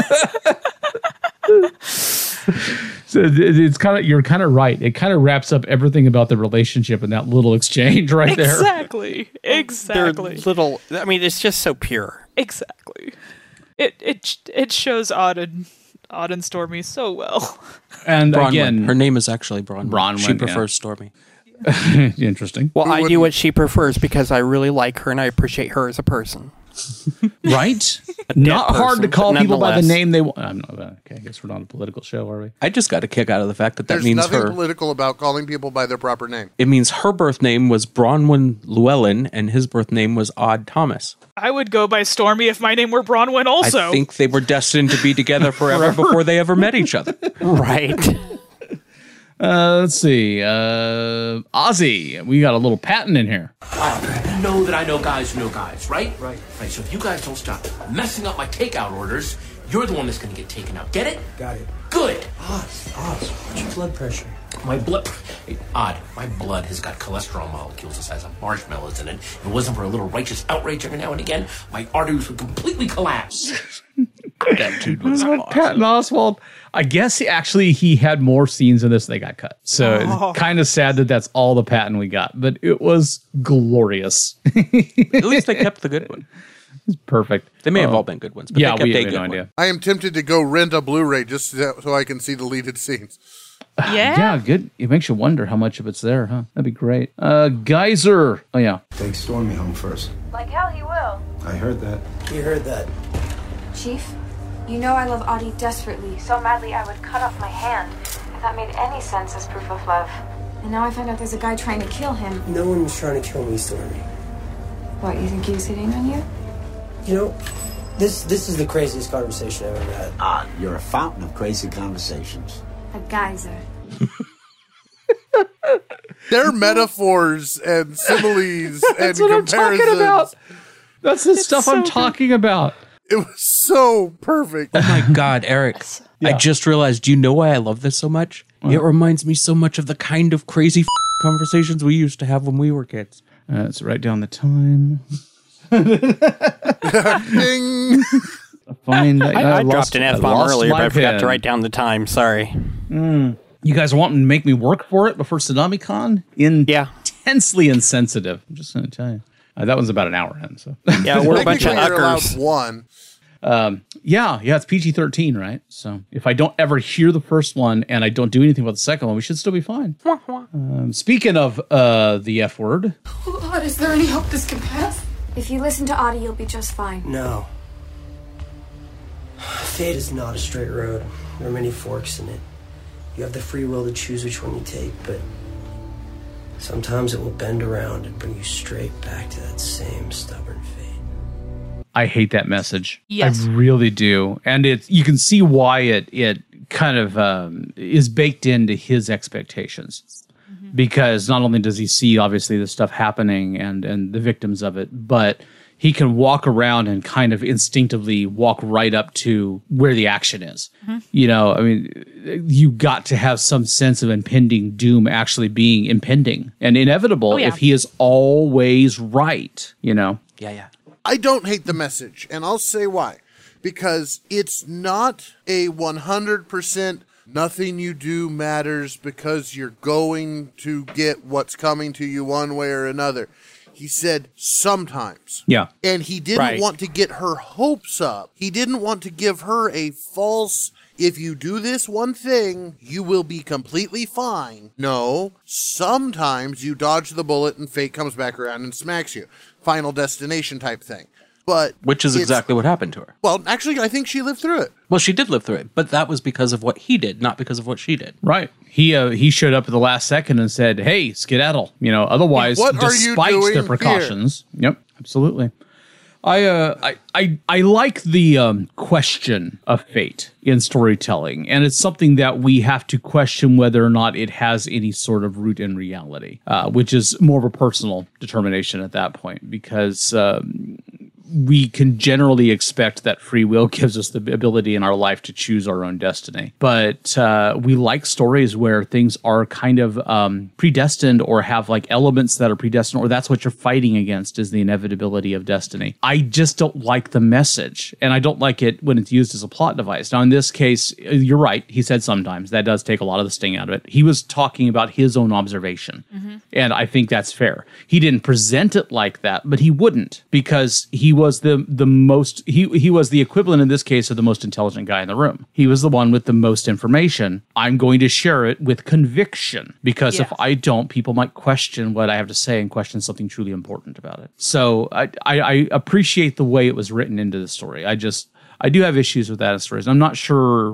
[SPEAKER 3] So it's you're kind of right. It kind of wraps up everything about the relationship in that little exchange right there.
[SPEAKER 5] Exactly.
[SPEAKER 4] They're little. I mean, it's just so pure.
[SPEAKER 5] Exactly. It shows Odd and Stormy so well.
[SPEAKER 3] And
[SPEAKER 7] Bronwyn.
[SPEAKER 3] again,
[SPEAKER 7] Her name is actually Bronwyn.
[SPEAKER 3] Bronwyn,
[SPEAKER 7] She
[SPEAKER 3] yeah.
[SPEAKER 7] prefers Stormy.
[SPEAKER 3] Interesting.
[SPEAKER 4] Well, I do what she prefers because I really like her and I appreciate her as a person.
[SPEAKER 3] Right?
[SPEAKER 4] A dead
[SPEAKER 3] Not hard to
[SPEAKER 4] person,
[SPEAKER 3] call
[SPEAKER 4] but
[SPEAKER 3] people by the
[SPEAKER 4] nonetheless.
[SPEAKER 3] name they want. I'm not, okay, I guess we're not a political show, are we?
[SPEAKER 7] I just got a kick out of the fact that
[SPEAKER 6] There's
[SPEAKER 7] means
[SPEAKER 6] nothing
[SPEAKER 7] her.
[SPEAKER 6] political about calling people by their proper name.
[SPEAKER 7] It means her birth name was Bronwyn Llewellyn, and his birth name was Odd Thomas.
[SPEAKER 5] I would go by Stormy if my name were Bronwyn also.
[SPEAKER 7] I think they were destined to be together forever before they ever met each other.
[SPEAKER 4] Right.
[SPEAKER 3] Let's see. Ozzy, we got a little patent in here.
[SPEAKER 14] You know that I know guys who know guys, right? Right. So if you guys don't stop messing up my takeout orders, you're the one that's going to get taken out. Get it?
[SPEAKER 9] Got it.
[SPEAKER 14] Good.
[SPEAKER 9] Oz, what's your blood pressure?
[SPEAKER 14] My blood has got cholesterol molecules the size of marshmallows in it. If it wasn't for a little righteous outrage every now and again, my arteries would completely collapse.
[SPEAKER 3] That dude was awesome. Patton Oswalt. I guess he had more scenes in this than they got cut. So it's kind of sad that that's all the Patton we got, but it was glorious.
[SPEAKER 7] At least they kept the good one.
[SPEAKER 3] It's perfect.
[SPEAKER 7] They may have all been good ones, but
[SPEAKER 3] yeah,
[SPEAKER 7] they kept
[SPEAKER 3] we
[SPEAKER 7] a
[SPEAKER 3] have
[SPEAKER 7] good
[SPEAKER 3] no
[SPEAKER 7] one.
[SPEAKER 3] idea.
[SPEAKER 6] I am tempted to go rent a Blu-ray just so I can see deleted scenes.
[SPEAKER 3] Yeah, good. It makes you wonder how much of it's there, huh? That'd be great. Geyser. Oh, yeah.
[SPEAKER 12] Take Stormy home first.
[SPEAKER 1] Like hell he will.
[SPEAKER 12] I heard that.
[SPEAKER 9] You heard that.
[SPEAKER 1] Chief, you know I love Audie desperately, so madly I would cut off my hand if that made any sense as proof of love. And now I find out there's a guy trying to kill him.
[SPEAKER 9] No one was trying to kill me, Stormy.
[SPEAKER 1] What, you think he was hitting on you?
[SPEAKER 9] You know, this is the craziest conversation I've ever had.
[SPEAKER 12] Ah, you're a fountain of crazy conversations.
[SPEAKER 1] A geyser.
[SPEAKER 6] They're metaphors and similes and
[SPEAKER 3] That's what
[SPEAKER 6] comparisons.
[SPEAKER 3] I'm talking about. That's the stuff I'm talking about.
[SPEAKER 6] It was so perfect.
[SPEAKER 7] Oh my God, Eric. I just realized, do you know why I love this so much? It reminds me so much of the kind of crazy conversations we used to have when we were kids.
[SPEAKER 3] Let's write down the time.
[SPEAKER 6] Ding.
[SPEAKER 4] I dropped an F-bomb earlier, but I forgot to write down the time. Sorry.
[SPEAKER 3] You guys are wanting to make me work for it before Tsunami-Con? Intensely insensitive. I'm just going to tell you. That one's about an hour in. So
[SPEAKER 4] yeah, we're a bunch of uckers.
[SPEAKER 6] One.
[SPEAKER 3] Yeah, it's PG-13, right? So if I don't ever hear the first one and I don't do anything about the second one, we should still be fine. Speaking of the F word.
[SPEAKER 13] Oh, God, is there any hope this can pass?
[SPEAKER 1] If you listen to Audie, you'll be just fine.
[SPEAKER 9] No. Fate is not a straight road. There are many forks in it. You have the free will to choose which one you take, but sometimes it will bend around and bring you straight back to that same stubborn fate.
[SPEAKER 3] I hate that message.
[SPEAKER 5] Yes.
[SPEAKER 3] I really do. And you can see why it kind of is baked into his expectations. Mm-hmm. Because not only does he see, obviously, the stuff happening and the victims of it, but he can walk around and kind of instinctively walk right up to where the action is. Mm-hmm. You know, I mean, you got to have some sense of impending doom actually being impending and inevitable if he is always right, you know?
[SPEAKER 7] Yeah.
[SPEAKER 6] I don't hate the message, and I'll say why. Because it's not a 100% nothing you do matters because you're going to get what's coming to you one way or another. He said sometimes.
[SPEAKER 3] Yeah.
[SPEAKER 6] And he didn't want to get her hopes up. He didn't want to give her a false, if you do this one thing, you will be completely fine. No, sometimes you dodge the bullet and fate comes back around and smacks you. Final Destination type thing. But
[SPEAKER 7] which is exactly what happened to her.
[SPEAKER 6] Well, actually, I think she lived through it.
[SPEAKER 7] Well, she did live through it, but that was because of what he did, not because of what she did.
[SPEAKER 3] Right. He showed up at the last second and said, "Hey, skedaddle." You know, otherwise, despite the precautions. Here? Yep, absolutely. I like the question of fate in storytelling, and it's something that we have to question whether or not it has any sort of root in reality, which is more of a personal determination at that point, because we can generally expect that free will gives us the ability in our life to choose our own destiny. But we like stories where things are kind of predestined or have like elements that are predestined, or that's what you're fighting against is the inevitability of destiny. I just don't like the message, and I don't like it when it's used as a plot device. Now, in this case, you're right. He said sometimes. That does take a lot of the sting out of it. He was talking about his own observation, and I think that's fair. He didn't present it like that, but he wouldn't, because he was the most he was the equivalent in this case of the most intelligent guy in the room. He was the one with the most information. I'm going to share it with conviction, because if I don't, people might question what I have to say and question something truly important about it. So I appreciate the way it was written into the story. I do have issues with that in stories. I'm not sure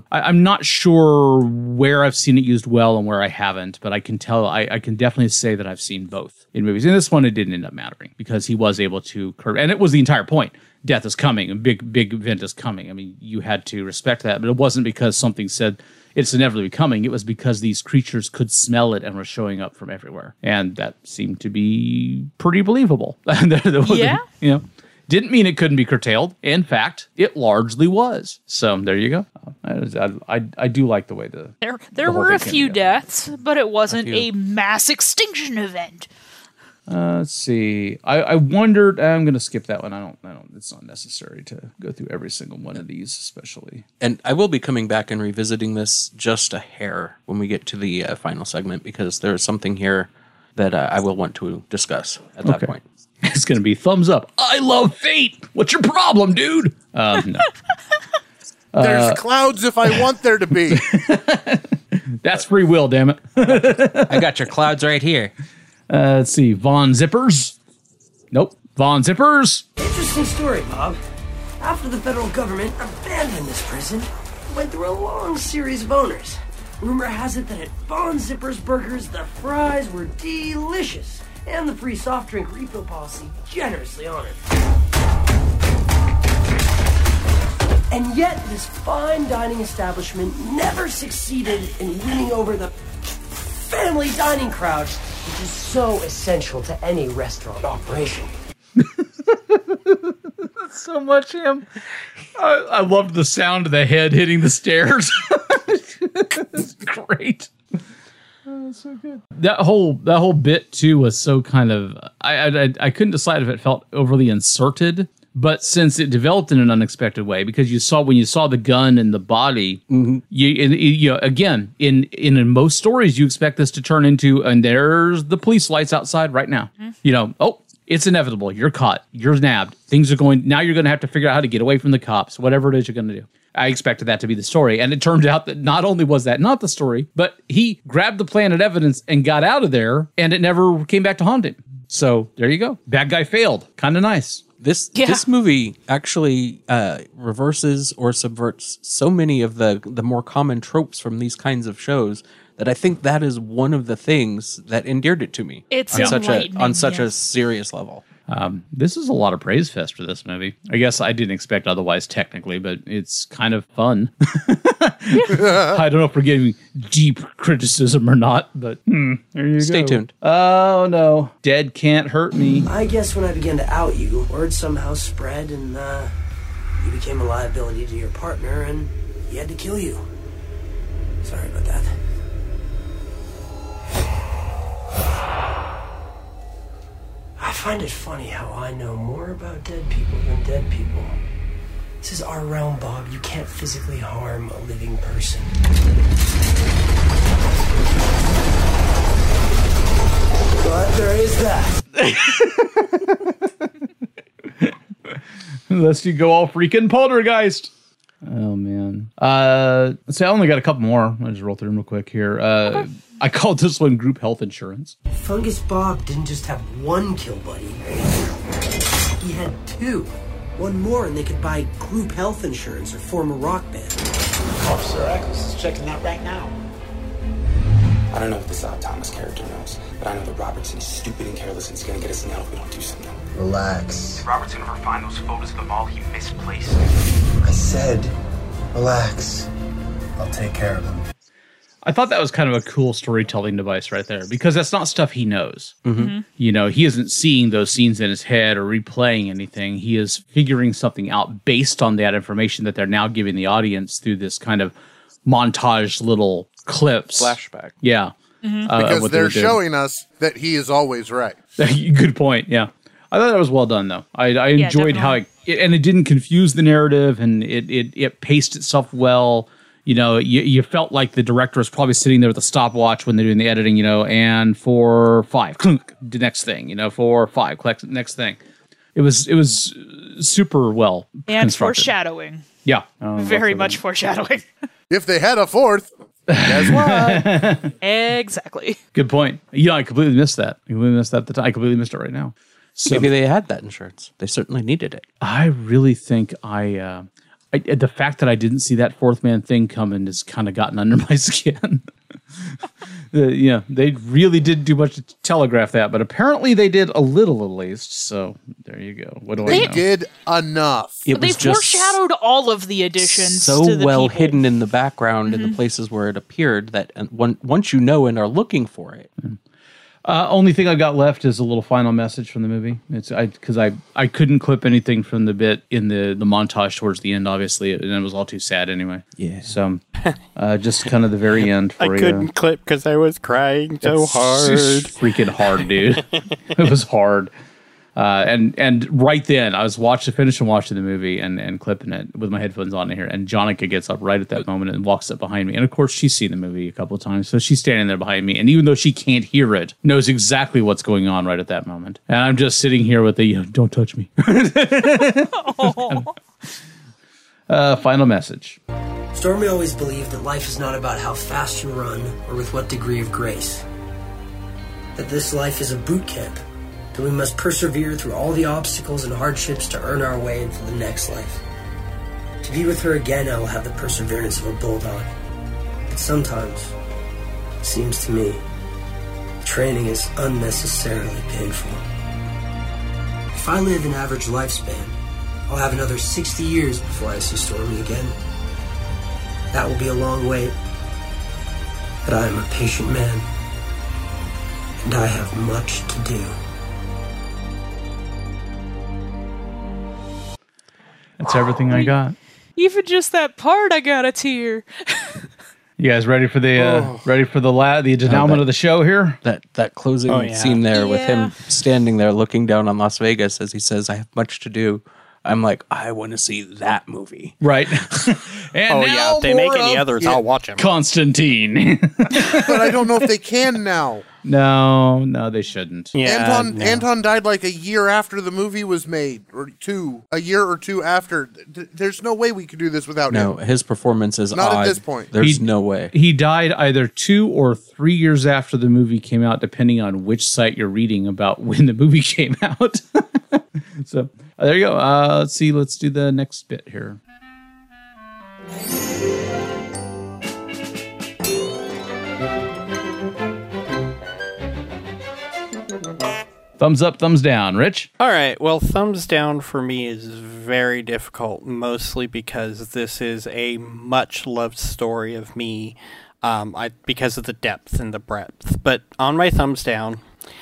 [SPEAKER 3] where I've seen it used well and where I haven't, but I can tell, I can definitely say that I've seen both in movies. In this one, it didn't end up mattering because he was able to curb, and it was the entire point. Death is coming, a big event is coming. I mean, you had to respect that, but it wasn't because something said it's inevitably coming. It was because these creatures could smell it and were showing up from everywhere. And that seemed to be pretty believable.
[SPEAKER 5] Yeah.
[SPEAKER 3] You know, didn't mean it couldn't be curtailed. In fact, it largely was. So there you go. I do like the way
[SPEAKER 5] there were a few deaths, but it wasn't a mass extinction event.
[SPEAKER 3] Let's see. I wondered. I'm going to skip that one. I don't. It's not necessary to go through every single one of these, especially.
[SPEAKER 7] And I will be coming back and revisiting this just a hair when we get to the final segment, because there's something here that I will want to discuss at that point.
[SPEAKER 3] It's going to be thumbs up. I love Fate. What's your problem, dude? No.
[SPEAKER 6] There's clouds if I want there to be.
[SPEAKER 3] That's free will, damn it.
[SPEAKER 7] I got your clouds right here.
[SPEAKER 3] Let's see. Von Zippers. Nope. Von Zippers.
[SPEAKER 9] Interesting story, Bob. After the federal government abandoned this prison, it went through a long series of owners. Rumor has it that at Von Zippers Burgers, the fries were delicious, and the free soft drink refill policy generously honored. And yet, this fine dining establishment never succeeded in winning over the family dining crowd, which is so essential to any restaurant operation.
[SPEAKER 3] So much him. I loved the sound of the head hitting the stairs. It's great. Oh, that's so good. That whole bit too was so kind of I couldn't decide if it felt overly inserted, but since it developed in an unexpected way, because when you saw the gun and the body, you know, again, in most stories you expect this to turn into, and there's the police lights outside right now. You know, it's inevitable. You're caught. You're nabbed. Things are going. Now you're going to have to figure out how to get away from the cops. Whatever it is you're going to do. I expected that to be the story, and it turned out that not only was that not the story, but he grabbed the planted evidence and got out of there, and it never came back to haunt him. So there you go. Bad guy failed. Kind of nice.
[SPEAKER 7] This movie actually reverses or subverts so many of the more common tropes from these kinds of shows that I think that is one of the things that endeared it to me.
[SPEAKER 5] It's
[SPEAKER 7] on such a serious level.
[SPEAKER 3] This is a lot of praise fest for this movie. I guess I didn't expect otherwise technically, but it's kind of fun. I don't know if we're getting deep criticism or not, but there you go.
[SPEAKER 7] Stay tuned.
[SPEAKER 3] Oh no, dead can't hurt me.
[SPEAKER 9] I guess when I began to out you, word somehow spread and you became a liability to your partner and he had to kill you. Sorry about that. I find it funny how I know more about dead people than dead people. This is our realm, Bob. You can't physically harm a living person. But there is that.
[SPEAKER 3] Unless you go all freaking poltergeist. Oh, man. So I only got a couple more. I'll just roll through them real quick here. Okay. I called this one group health insurance.
[SPEAKER 9] Fungus Bob didn't just have one kill buddy. He had two. One more and they could buy group health insurance or form a rock band.
[SPEAKER 12] Officer Eccles is checking that right now.
[SPEAKER 11] I don't know if this Odd Thomas character knows, but I know that Robertson's stupid and careless and he's gonna get us nailed if we don't do something.
[SPEAKER 15] Relax.
[SPEAKER 11] If Robertson ever find those photos of the mall he misplaced.
[SPEAKER 15] I said, relax. I'll take care of them.
[SPEAKER 3] I thought that was kind of a cool storytelling device right there, because that's not stuff he knows. You know, he isn't seeing those scenes in his head or replaying anything. He is figuring something out based on that information that they're now giving the audience through this kind of montage little clips.
[SPEAKER 7] Flashback.
[SPEAKER 3] Yeah.
[SPEAKER 6] Because they're showing us that he is always right.
[SPEAKER 3] Good point. Yeah. I thought that was well done, though. I enjoyed how it didn't confuse the narrative, and it paced itself well. You know, you felt like the director was probably sitting there with a stopwatch when they're doing the editing, you know, and 4, 5, clunk, the next thing, you know, 4, 5, click, next thing. It was super well
[SPEAKER 5] and
[SPEAKER 3] constructed.
[SPEAKER 5] Foreshadowing.
[SPEAKER 3] Yeah.
[SPEAKER 5] Very much foreshadowing.
[SPEAKER 6] If they had a fourth, guess what?
[SPEAKER 5] Exactly.
[SPEAKER 3] Good point. Yeah, I completely missed that. I completely missed that at the time. I completely missed it right now. So,
[SPEAKER 7] maybe they had that insurance. They certainly needed it.
[SPEAKER 3] I really think the fact that I didn't see that fourth man thing coming has kind of gotten under my skin. They really didn't do much to telegraph that, but apparently they did a little at least. So there you go. What do I know?
[SPEAKER 6] They did enough.
[SPEAKER 5] They foreshadowed all of the additions.
[SPEAKER 7] So
[SPEAKER 5] to the
[SPEAKER 7] well
[SPEAKER 5] people.
[SPEAKER 7] hidden in the background in the places where it appeared that once you know and are looking for it.
[SPEAKER 3] Only thing I got left is a little final message from the movie. It's because I couldn't clip anything from the bit in the montage towards the end, obviously, and it was all too sad anyway.
[SPEAKER 7] Yeah.
[SPEAKER 3] So just kind of the very end. For
[SPEAKER 4] I couldn't clip because I was crying so hard.
[SPEAKER 3] Freaking hard, dude. It was hard. And right then, I was finishing watching the movie and clipping it with my headphones on here, and Jonica gets up right at that moment and walks up behind me. And of course, she's seen the movie a couple of times, so she's standing there behind me. And even though she can't hear it, knows exactly what's going on right at that moment. And I'm just sitting here with the "Don't touch me." Final message.
[SPEAKER 9] Stormy always believed that life is not about how fast you run or with what degree of grace. That this life is a boot camp. That we must persevere through all the obstacles and hardships to earn our way into the next life. To be with her again, I will have the perseverance of a bulldog. But sometimes, it seems to me, training is unnecessarily painful. If I live an average lifespan, I'll have another 60 years before I see Stormy again. That will be a long wait. But I am a patient man, and I have much to do.
[SPEAKER 3] That's everything I got.
[SPEAKER 5] Even just that part, I got a tear.
[SPEAKER 3] You guys ready for the denouement of the show here?
[SPEAKER 7] That closing scene there with him standing there looking down on Las Vegas as he says, "I have much to do." I'm like, I want to see that movie.
[SPEAKER 3] Right. And
[SPEAKER 4] if they make any others, I'll watch them.
[SPEAKER 3] Constantine.
[SPEAKER 6] But I don't know if they can now.
[SPEAKER 3] No, they shouldn't.
[SPEAKER 4] Yeah,
[SPEAKER 6] Anton died like a year after the movie was made, a year or two after. There's no way we could do this without him.
[SPEAKER 7] No, his performance is
[SPEAKER 6] not
[SPEAKER 7] odd.
[SPEAKER 6] at this point.
[SPEAKER 7] There's no way.
[SPEAKER 3] He died either 2 or 3 years after the movie came out, depending on which site you're reading about when the movie came out. So there you go. Let's see. Let's do the next bit here. Thumbs up, thumbs down. Rich?
[SPEAKER 4] All right. Well, thumbs down for me is very difficult, mostly because this is a much-loved story of me because of the depth and the breadth. But on my thumbs down,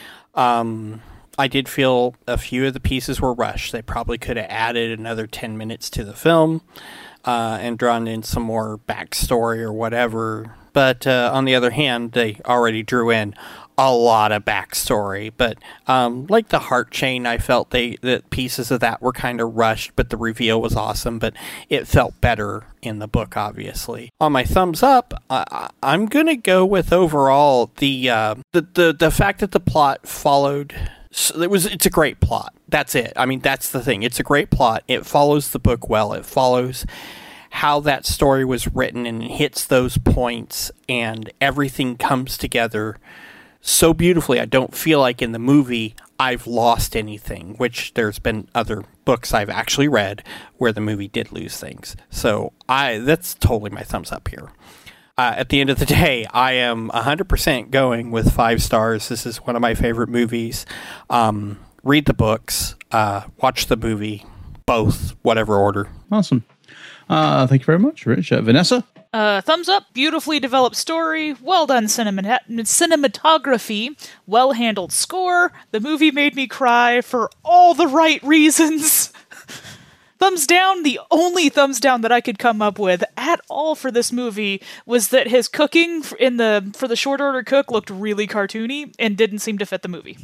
[SPEAKER 4] I did feel a few of the pieces were rushed. They probably could have added another 10 minutes to the film and drawn in some more backstory or whatever. But on the other hand, they already drew in a lot of backstory. But like the heart chain, I felt that pieces of that were kind of rushed, but the reveal was awesome. But it felt better in the book, obviously. On my thumbs up, I'm going to go with overall the fact that the plot followed. It's a great plot. That's it. I mean, that's the thing. It's a great plot. It follows the book well. It follows how that story was written and hits those points, and everything comes together so beautifully. I don't feel like in the movie I've lost anything, which there's been other books I've actually read where the movie did lose things. So that's totally my thumbs up here. At the end of the day, I am 100% going with 5 stars. This is one of my favorite movies. Read the books, watch the movie, both, whatever order.
[SPEAKER 3] Awesome. Thank you very much, Rich. Vanessa?
[SPEAKER 5] Thumbs up. Beautifully developed story. Well done cinematography. Well handled score. The movie made me cry for all the right reasons. Thumbs down. The only thumbs down that I could come up with at all for this movie was that his cooking for the short order cook looked really cartoony and didn't seem to fit the movie.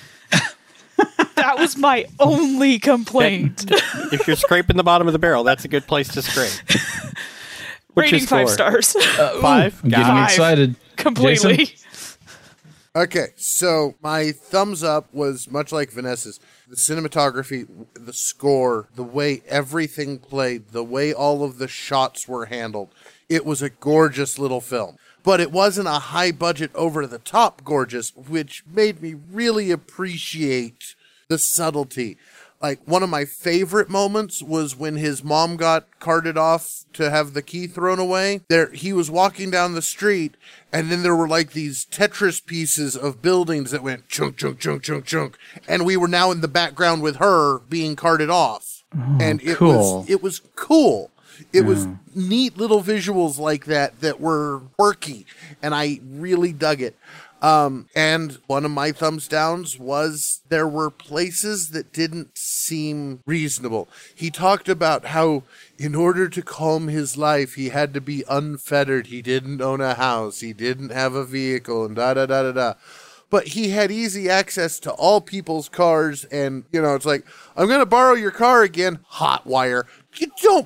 [SPEAKER 5] That was my only complaint.
[SPEAKER 4] If you're scraping the bottom of the barrel, that's a good place to scrape.
[SPEAKER 5] Rating 5 stars.
[SPEAKER 4] 5?
[SPEAKER 3] I'm getting excited.
[SPEAKER 5] Completely.
[SPEAKER 3] Jason?
[SPEAKER 6] Okay, so my thumbs up was much like Vanessa's. The cinematography, the score, the way everything played, the way all of the shots were handled. It was a gorgeous little film. But it wasn't a high-budget, over-the-top gorgeous, which made me really appreciate the subtlety Like, one of my favorite moments was when his mom got carted off to have the key thrown away. He was walking down the street, and then there were like these Tetris pieces of buildings that went chunk, chunk, chunk, chunk, chunk. And we were now in the background with her being carted off.
[SPEAKER 3] Oh,
[SPEAKER 6] and it
[SPEAKER 3] cool.
[SPEAKER 6] was cool. It was neat little visuals like that were quirky, and I really dug it. And one of my thumbs downs was there were places that didn't seem reasonable. He talked about how in order to calm his life, he had to be unfettered. He didn't own a house. He didn't have a vehicle and da-da-da-da-da. But he had easy access to all people's cars. And, it's like, I'm going to borrow your car again. Hot wire. You don't.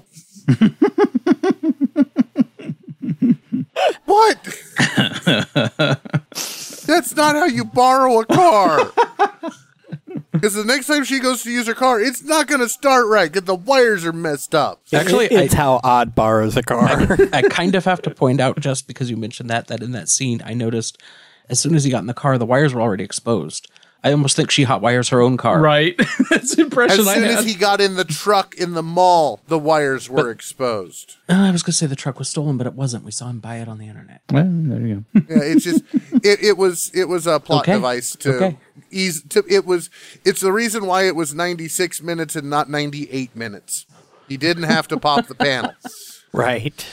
[SPEAKER 6] What? That's not how you borrow a car. Because the next time she goes to use her car, it's not going to start right because the wires are messed up.
[SPEAKER 4] Actually, it's how Odd borrows a car.
[SPEAKER 7] I kind of have to point out, just because you mentioned that in that scene, I noticed as soon as he got in the car, the wires were already exposed. I almost think she hot wires her own car.
[SPEAKER 3] Right. That's the impression I had.
[SPEAKER 6] As soon as he got in the truck in the mall, the wires were exposed.
[SPEAKER 7] I was going to say the truck was stolen, but it wasn't. We saw him buy it on the internet.
[SPEAKER 3] Well, there you go.
[SPEAKER 6] Yeah, it's just it was a plot device to ease. It's the reason why it was 96 minutes and not 98 minutes. He didn't have to pop the panel.
[SPEAKER 4] Right.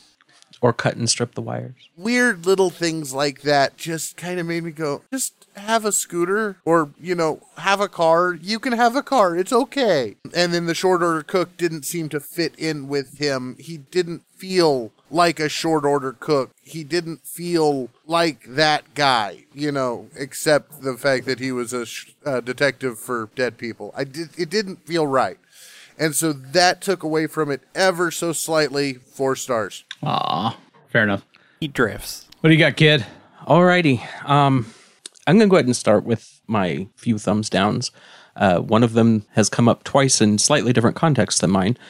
[SPEAKER 7] Or cut and strip the wires.
[SPEAKER 6] Weird little things like that just kind of made me go, just have a scooter or, have a car. You can have a car. It's okay. And then the short order cook didn't seem to fit in with him. He didn't feel like a short order cook. He didn't feel like that guy, except the fact that he was a detective for dead people. It didn't feel right. And so that took away from it ever so slightly. 4 stars.
[SPEAKER 3] Aw, fair enough.
[SPEAKER 4] He drifts.
[SPEAKER 3] What do you got, kid?
[SPEAKER 7] Alrighty. I'm going to go ahead and start with my few thumbs downs. One of them has come up twice in slightly different contexts than mine.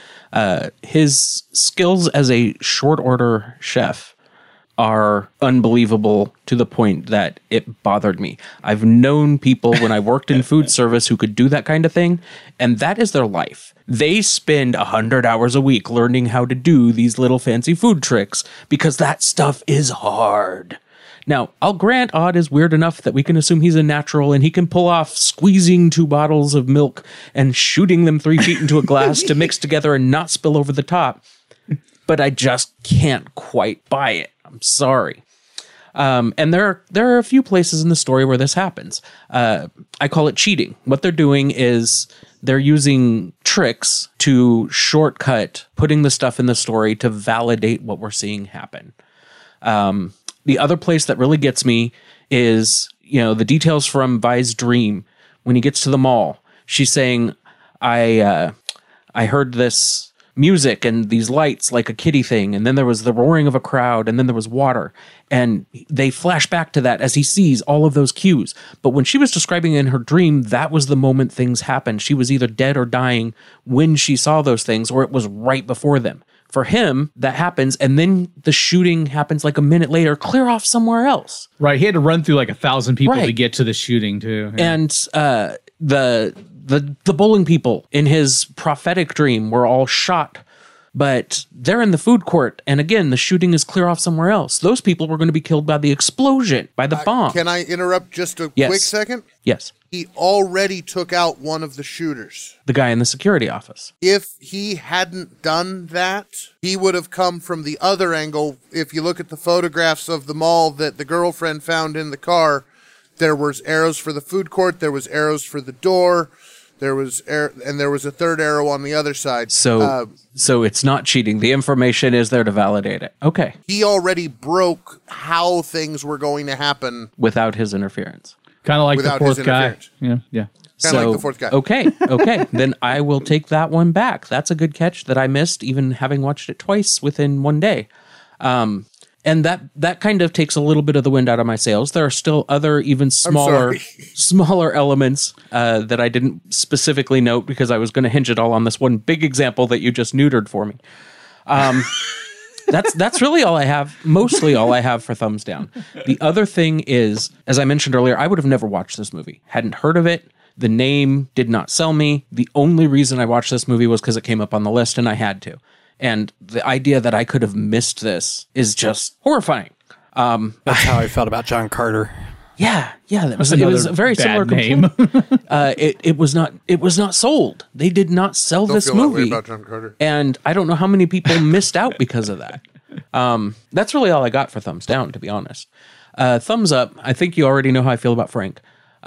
[SPEAKER 7] His skills as a short order chef are unbelievable to the point that it bothered me. I've known people when I worked in food service who could do that kind of thing, and that is their life. They spend 100 hours a week learning how to do these little fancy food tricks because that stuff is hard. Now, I'll grant Odd is weird enough that we can assume he's a natural and he can pull off squeezing 2 bottles of milk and shooting them 3 feet into a glass to mix together and not spill over the top. But I just can't quite buy it. I'm sorry. And there are a few places in the story where this happens. I call it cheating. What they're doing is they're using tricks to shortcut putting the stuff in the story to validate what we're seeing happen. The other place that really gets me is, the details from Vi's dream. When he gets to the mall, she's saying, I heard this music and these lights like a kiddie thing, and then there was the roaring of a crowd, and then there was water, and they flash back to that as he sees all of those cues. But when she was describing in her dream, that was the moment things happened. She was either dead or dying when she saw those things, or it was right before them. For him, that happens, and then the shooting happens like a minute later, clear off somewhere else.
[SPEAKER 3] Right, he had to run through like 1,000 people to get to the shooting too.
[SPEAKER 7] Yeah. And the bowling people in his prophetic dream were all shot, but they're in the food court, and again, the shooting is clear off somewhere else. Those people were going to be killed by the explosion, by the bomb.
[SPEAKER 6] Can I interrupt just a quick second?
[SPEAKER 7] Yes.
[SPEAKER 6] He already took out one of the shooters.
[SPEAKER 7] The guy in the security office.
[SPEAKER 6] If he hadn't done that, he would have come from the other angle. If you look at the photographs of the mall that the girlfriend found in the car, there was arrows for the food court, there was arrows for the door, there was and there was a third arrow on the other side.
[SPEAKER 7] So it's not cheating. The information is there to validate it. Okay.
[SPEAKER 6] He already broke how things were going to happen
[SPEAKER 7] without his interference.
[SPEAKER 3] Kind of like the fourth guy. Yeah.
[SPEAKER 6] Kind of like the fourth guy.
[SPEAKER 7] Okay. Then I will take that one back. That's a good catch that I missed, even having watched it twice within one day. And that kind of takes a little bit of the wind out of my sails. There are still other even smaller elements that I didn't specifically note because I was going to hinge it all on this one big example that you just neutered for me. That's really all I have, mostly all I have for thumbs down. The other thing is, as I mentioned earlier, I would have never watched this movie. Hadn't heard of it. The name did not sell me. The only reason I watched this movie was because it came up on the list and I had to. And the idea that I could have missed this is just horrifying.
[SPEAKER 4] That's how I felt about John Carter.
[SPEAKER 7] Yeah, it was a very similar
[SPEAKER 3] name.
[SPEAKER 7] It was not sold. They did not sell
[SPEAKER 6] Don't
[SPEAKER 7] this
[SPEAKER 6] feel that way
[SPEAKER 7] movie.
[SPEAKER 6] about John Carter.
[SPEAKER 7] And I don't know how many people missed out because of that. That's really all I got for thumbs down, to be honest. Thumbs up. I think you already know how I feel about Frank.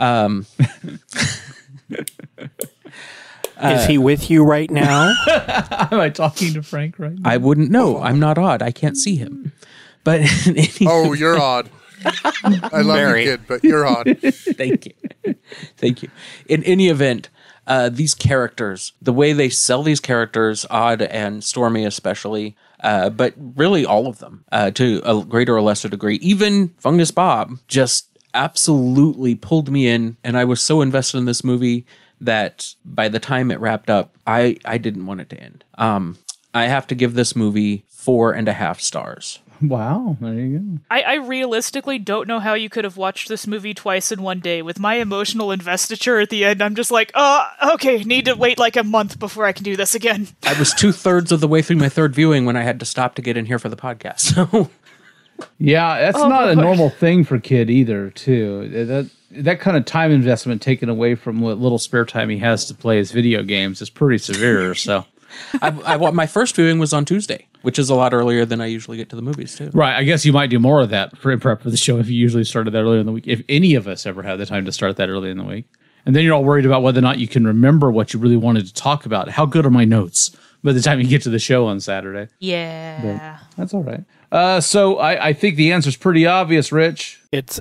[SPEAKER 4] Is he with you right now?
[SPEAKER 3] Am I talking to Frank right now?
[SPEAKER 7] I wouldn't know. I'm not odd. I can't see him. But
[SPEAKER 6] oh, you're odd. I love you, kid, but you're odd.
[SPEAKER 7] Thank you. In any event, these characters, the way they sell these characters, Odd and Stormy especially, but really all of them, to a greater or lesser degree, even Fungus Bob, just absolutely pulled me in, and I was so invested in this movie that by the time it wrapped up, I didn't want it to end. I have to give this movie 4.5 stars.
[SPEAKER 3] Wow, there you go.
[SPEAKER 5] I realistically don't know how you could have watched this movie twice in one day. With my emotional investiture at the end, I'm just like, okay, need to wait like a month before I can do this again.
[SPEAKER 7] I was 2/3 of the way through my third viewing when I had to stop to get in here for the podcast. So,
[SPEAKER 3] yeah, that's not a normal thing for Kid either, too. That kind of time investment taken away from what little spare time he has to play his video games is pretty severe, so...
[SPEAKER 7] my first viewing was on Tuesday, which is a lot earlier than I usually get to the movies, too.
[SPEAKER 3] Right. I guess you might do more of that for prep for the show if you usually started that earlier in the week. If any of us ever had the time to start that early in the week. And then you're all worried about whether or not you can remember what you really wanted to talk about. How good are my notes by the time you get to the show on Saturday?
[SPEAKER 5] Yeah.
[SPEAKER 3] But that's all right. So I think the answer's pretty obvious, Rich.
[SPEAKER 4] It's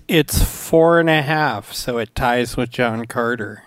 [SPEAKER 4] 4.5, so it ties with John Carter.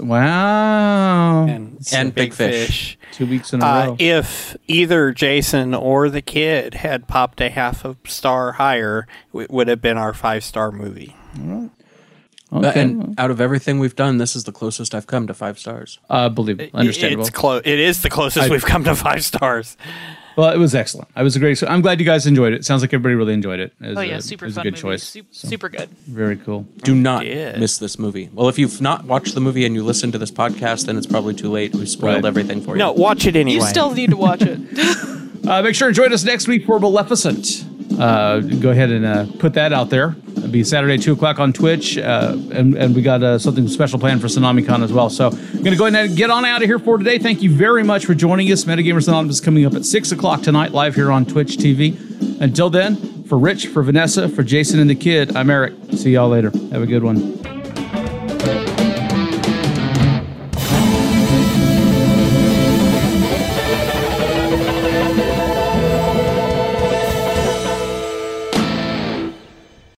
[SPEAKER 3] Wow.
[SPEAKER 4] And Big Fish.
[SPEAKER 3] 2 weeks in a row.
[SPEAKER 4] If either Jason or the kid had popped a half a star higher, it would have been our 5-star movie.
[SPEAKER 3] All right. Okay.
[SPEAKER 7] And out of everything we've done, this is the closest I've come to 5 stars.
[SPEAKER 3] Believe it. Understandable.
[SPEAKER 4] It is the closest we've come to 5 stars.
[SPEAKER 3] Well, it was excellent. I'm glad you guys enjoyed it. Sounds like everybody really enjoyed it.
[SPEAKER 5] Super
[SPEAKER 3] a
[SPEAKER 5] fun
[SPEAKER 3] good
[SPEAKER 5] movie.
[SPEAKER 3] choice.
[SPEAKER 5] Super good.
[SPEAKER 3] Very cool.
[SPEAKER 7] Do not miss this movie. Well, if you've not watched the movie and you listen to this podcast, then it's probably too late. We spoiled everything for you.
[SPEAKER 4] No, watch it anyway.
[SPEAKER 5] You still need to watch it.
[SPEAKER 3] Make sure to join us next week for Maleficent. Go ahead and put that out there. It'll be Saturday, 2 o'clock on Twitch. And we got something special planned for TsunamiCon as well. So I'm going to go ahead and get on out of here for today. Thank you very much for joining us. Metagamers Anonymous is coming up at 6 o'clock tonight, live here on Twitch TV. Until then, for Rich, for Vanessa, for Jason and the Kid, I'm Eric. See y'all later. Have a good one.